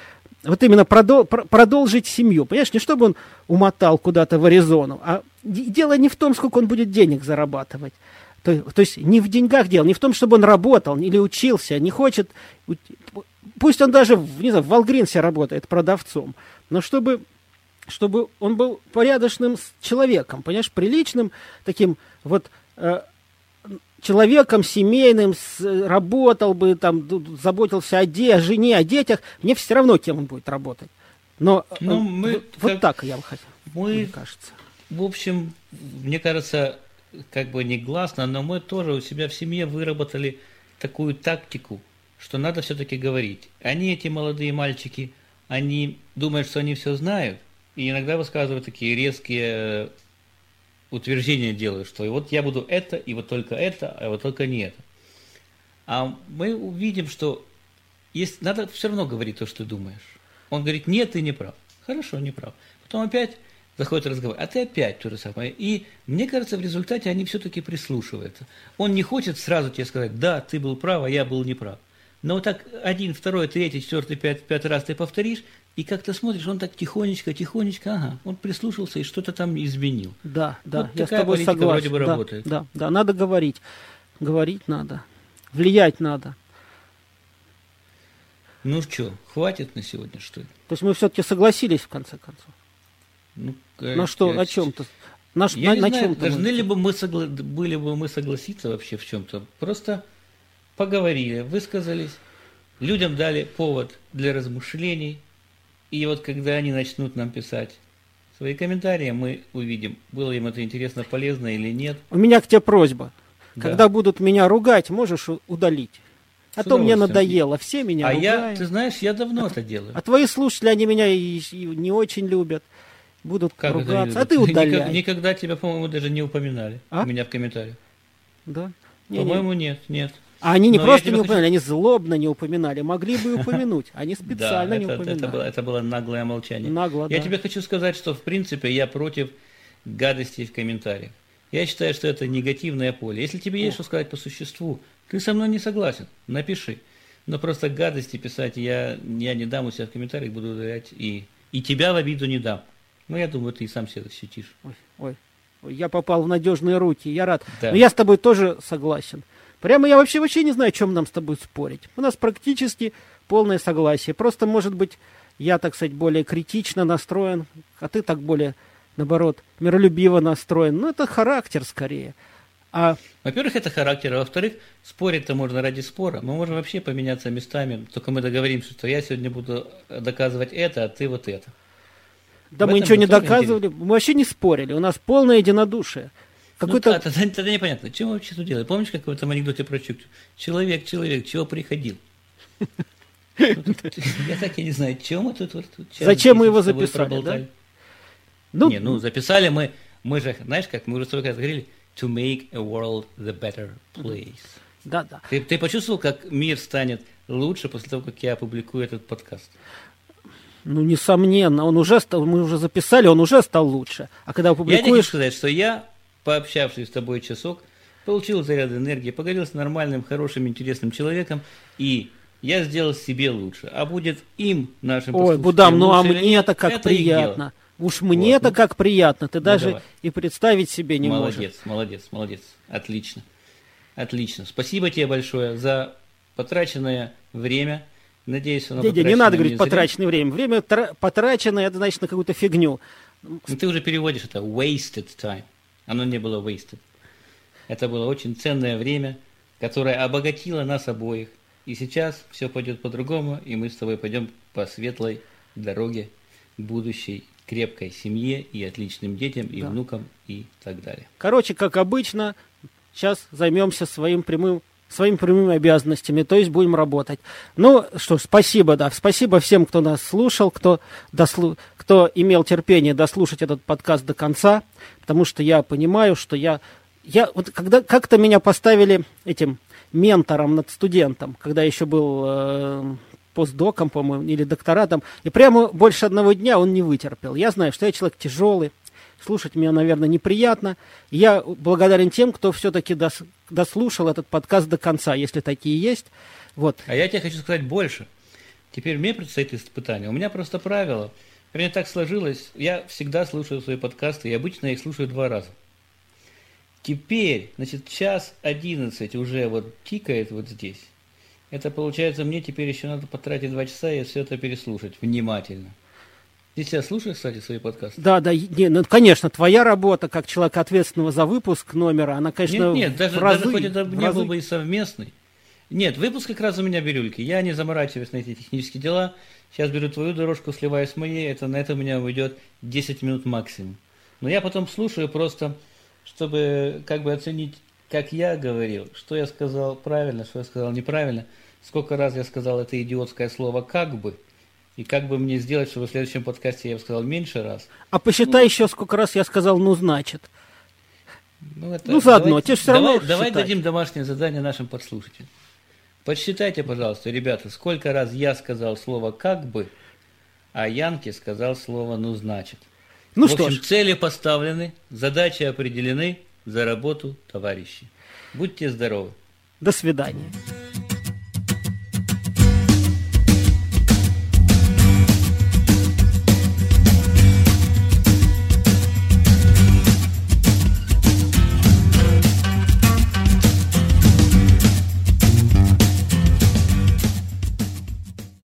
вот именно продол, продолжить семью. Понимаешь, не чтобы он умотал куда-то в Аризону, а дело не в том, сколько он будет денег зарабатывать. То, то есть не в деньгах дело, не в том, чтобы он работал или учился, не хочет, пусть он даже, не знаю, в Walgreens работает продавцом, но чтобы, чтобы он был порядочным человеком, понимаешь, приличным таким вот э, человеком семейным, с, работал бы, там, заботился о, де, о жене, о детях, мне все равно, кем он будет работать. Но ну, мы, вот, вот так я бы хотел, мы, мне кажется. В общем, мне кажется, как бы негласно, но мы тоже у себя в семье выработали такую тактику, что надо все-таки говорить. Они, эти молодые мальчики, они думают, что они все знают, и иногда высказывают такие резкие утверждения делают, что и вот я буду это, и вот только это, а вот только не это. А мы увидим, что есть, надо все равно говорить то, что ты думаешь. Он говорит, нет, ты не прав. Хорошо, не прав. Потом опять заходит разговор, а ты опять то же самое. И мне кажется, в результате они все-таки прислушиваются. Он не хочет сразу тебе сказать, да, ты был прав, а я был неправ. Но вот так один, второй, третий, четвертый, пятый, пятый раз ты повторишь, и как ты смотришь, он так тихонечко, тихонечко, ага, он прислушался и что-то там изменил. Да, да, вот я с тобой согласен. Вроде бы да, работает. Да, да, надо говорить. Говорить надо. Влиять надо. Ну что, хватит на сегодня, что ли? То есть мы все-таки согласились, в конце концов. Ну, на что, я... о чем-то? На, я на, не на знаю, чем-то должны мы... ли бы мы согла... были бы мы согласиться вообще в чем-то? Просто поговорили, высказались, людям дали повод для размышлений, и вот когда они начнут нам писать свои комментарии, мы увидим, было им это интересно, полезно или нет. У меня к тебе просьба. Да. Когда будут меня ругать, можешь удалить. А то мне надоело, все меня а ругают. А я, ты знаешь, я давно а, это делаю. А твои слушатели, они меня и, и не очень любят. Будут как ругаться, а ты удаляй. Никогда, никогда тебя, по-моему, даже не упоминали. А? У меня в комментариях. Да? Не, по-моему, не. нет, нет. А они не Но просто не хочу... упоминали, они злобно не упоминали. Могли бы упомянуть, они специально да, не это, упоминали. Это было, это было наглое молчание. Нагло, я да. тебе хочу сказать, что, в принципе, я против гадостей в комментариях. Я считаю, что это негативное поле. Если тебе есть О. что сказать по существу, ты со мной не согласен, напиши. Но просто гадости писать я, я не дам у себя в комментариях, буду удалять, и, и тебя в обиду не дам. Ну, я думаю, ты и сам себя защитишь. Ой, ой, ой, я попал в надежные руки, я рад. Да. Но я с тобой тоже согласен. Прямо я вообще, вообще не знаю, о чем нам с тобой спорить. У нас практически полное согласие. Просто, может быть, я, так сказать, более критично настроен, а ты так более, наоборот, миролюбиво настроен. Ну, это характер скорее. А... Во-первых, это характер, а во-вторых, спорить-то можно ради спора. Мы можем вообще поменяться местами, только мы договоримся, что я сегодня буду доказывать это, а ты вот это. Да в мы ничего не доказывали, интересно. Мы вообще не спорили, у нас полное единодушие. Какой-то... Ну, да, тогда, тогда непонятно, чем мы вообще тут делаем? Помнишь, как в этом анекдоте про Чукчу? Человек, человек, чего приходил? Я так и не знаю, чего мы тут... Зачем мы его записали, да? Не, ну записали мы, мы же, знаешь как, мы уже столько раз говорили, to make a world the better place. Да, да. Ты, ты почувствовал, как мир станет лучше после того, как я опубликую этот подкаст? Ну, несомненно, он уже стал, мы уже записали, он уже стал лучше. А когда опубликуешь... Я не хочу сказать, что я, пообщавшись с тобой часок, получил заряд энергии, поговорил с нормальным, хорошим, интересным человеком, и я сделал себе лучше. А будет им, нашим Ой, Будам, ну а мне-то как это приятно. Уж мне-то вот, ну, как приятно. Ты ну, даже давай. И представить себе не молодец, можешь. Молодец, молодец, молодец. Отлично. Отлично. Спасибо тебе большое за потраченное время. Надеюсь, оно Дядя, не надо говорить потраченное время. Время потраченное, это значит на какую-то фигню. Ну, ты уже переводишь это wasted time. Оно не было wasted. Это было очень ценное время, которое обогатило нас обоих. И сейчас все пойдет по-другому, и мы с тобой пойдем по светлой дороге к будущей крепкой семье и отличным детям, и да. внукам, и так далее. Короче, как обычно, сейчас займемся своим прямым своими прямыми обязанностями, то есть будем работать. Ну что ж, спасибо, да, спасибо всем, кто нас слушал, кто, дослу... кто имел терпение дослушать этот подкаст до конца, потому что я понимаю, что я, я вот когда как-то меня поставили этим ментором над студентом, когда еще был э, постдоком, по-моему, или докторатом, и прямо больше одного дня он не вытерпел. Я знаю, что я человек тяжелый, слушать меня, наверное, неприятно. Я благодарен тем, кто все-таки дос, дослушал этот подкаст до конца, если такие есть. Вот. А я тебе хочу сказать больше. Теперь мне предстоит испытание. У меня просто правило. Мне так сложилось, я всегда слушаю свои подкасты, и обычно я их слушаю два раза. Теперь, значит, час одиннадцать уже вот тикает вот здесь. Это получается, мне теперь еще надо потратить два часа и все это переслушать внимательно. Ты сейчас слушаешь, кстати, свои подкасты? Да, да, не, ну, конечно, твоя работа как человека, ответственного за выпуск номера, она, конечно, Нет, нет, даже, в разы, даже хоть это не разы... был бы и совместный. Нет, выпуск как раз у меня бирюльки. Я не заморачиваюсь на эти технические дела. Сейчас беру твою дорожку, сливаю с моей. Это, на это у меня уйдет десять минут максимум. Но я потом слушаю просто, чтобы как бы оценить, как я говорил, что я сказал правильно, что я сказал неправильно, сколько раз я сказал это идиотское слово «как бы», и как бы мне сделать, чтобы в следующем подкасте я его сказал меньше раз. А посчитай ну, еще, сколько раз я сказал «ну, значит». Ну, это, ну заодно, давай, тебе же все равно давай, давай дадим домашнее задание нашим подслушателям. Подсчитайте, пожалуйста, ребята, сколько раз я сказал слово «как бы», а Янки сказал слово «ну, значит». Ну в что общем, ж. цели поставлены, задачи определены, за работу, товарищи. Будьте здоровы. До свидания.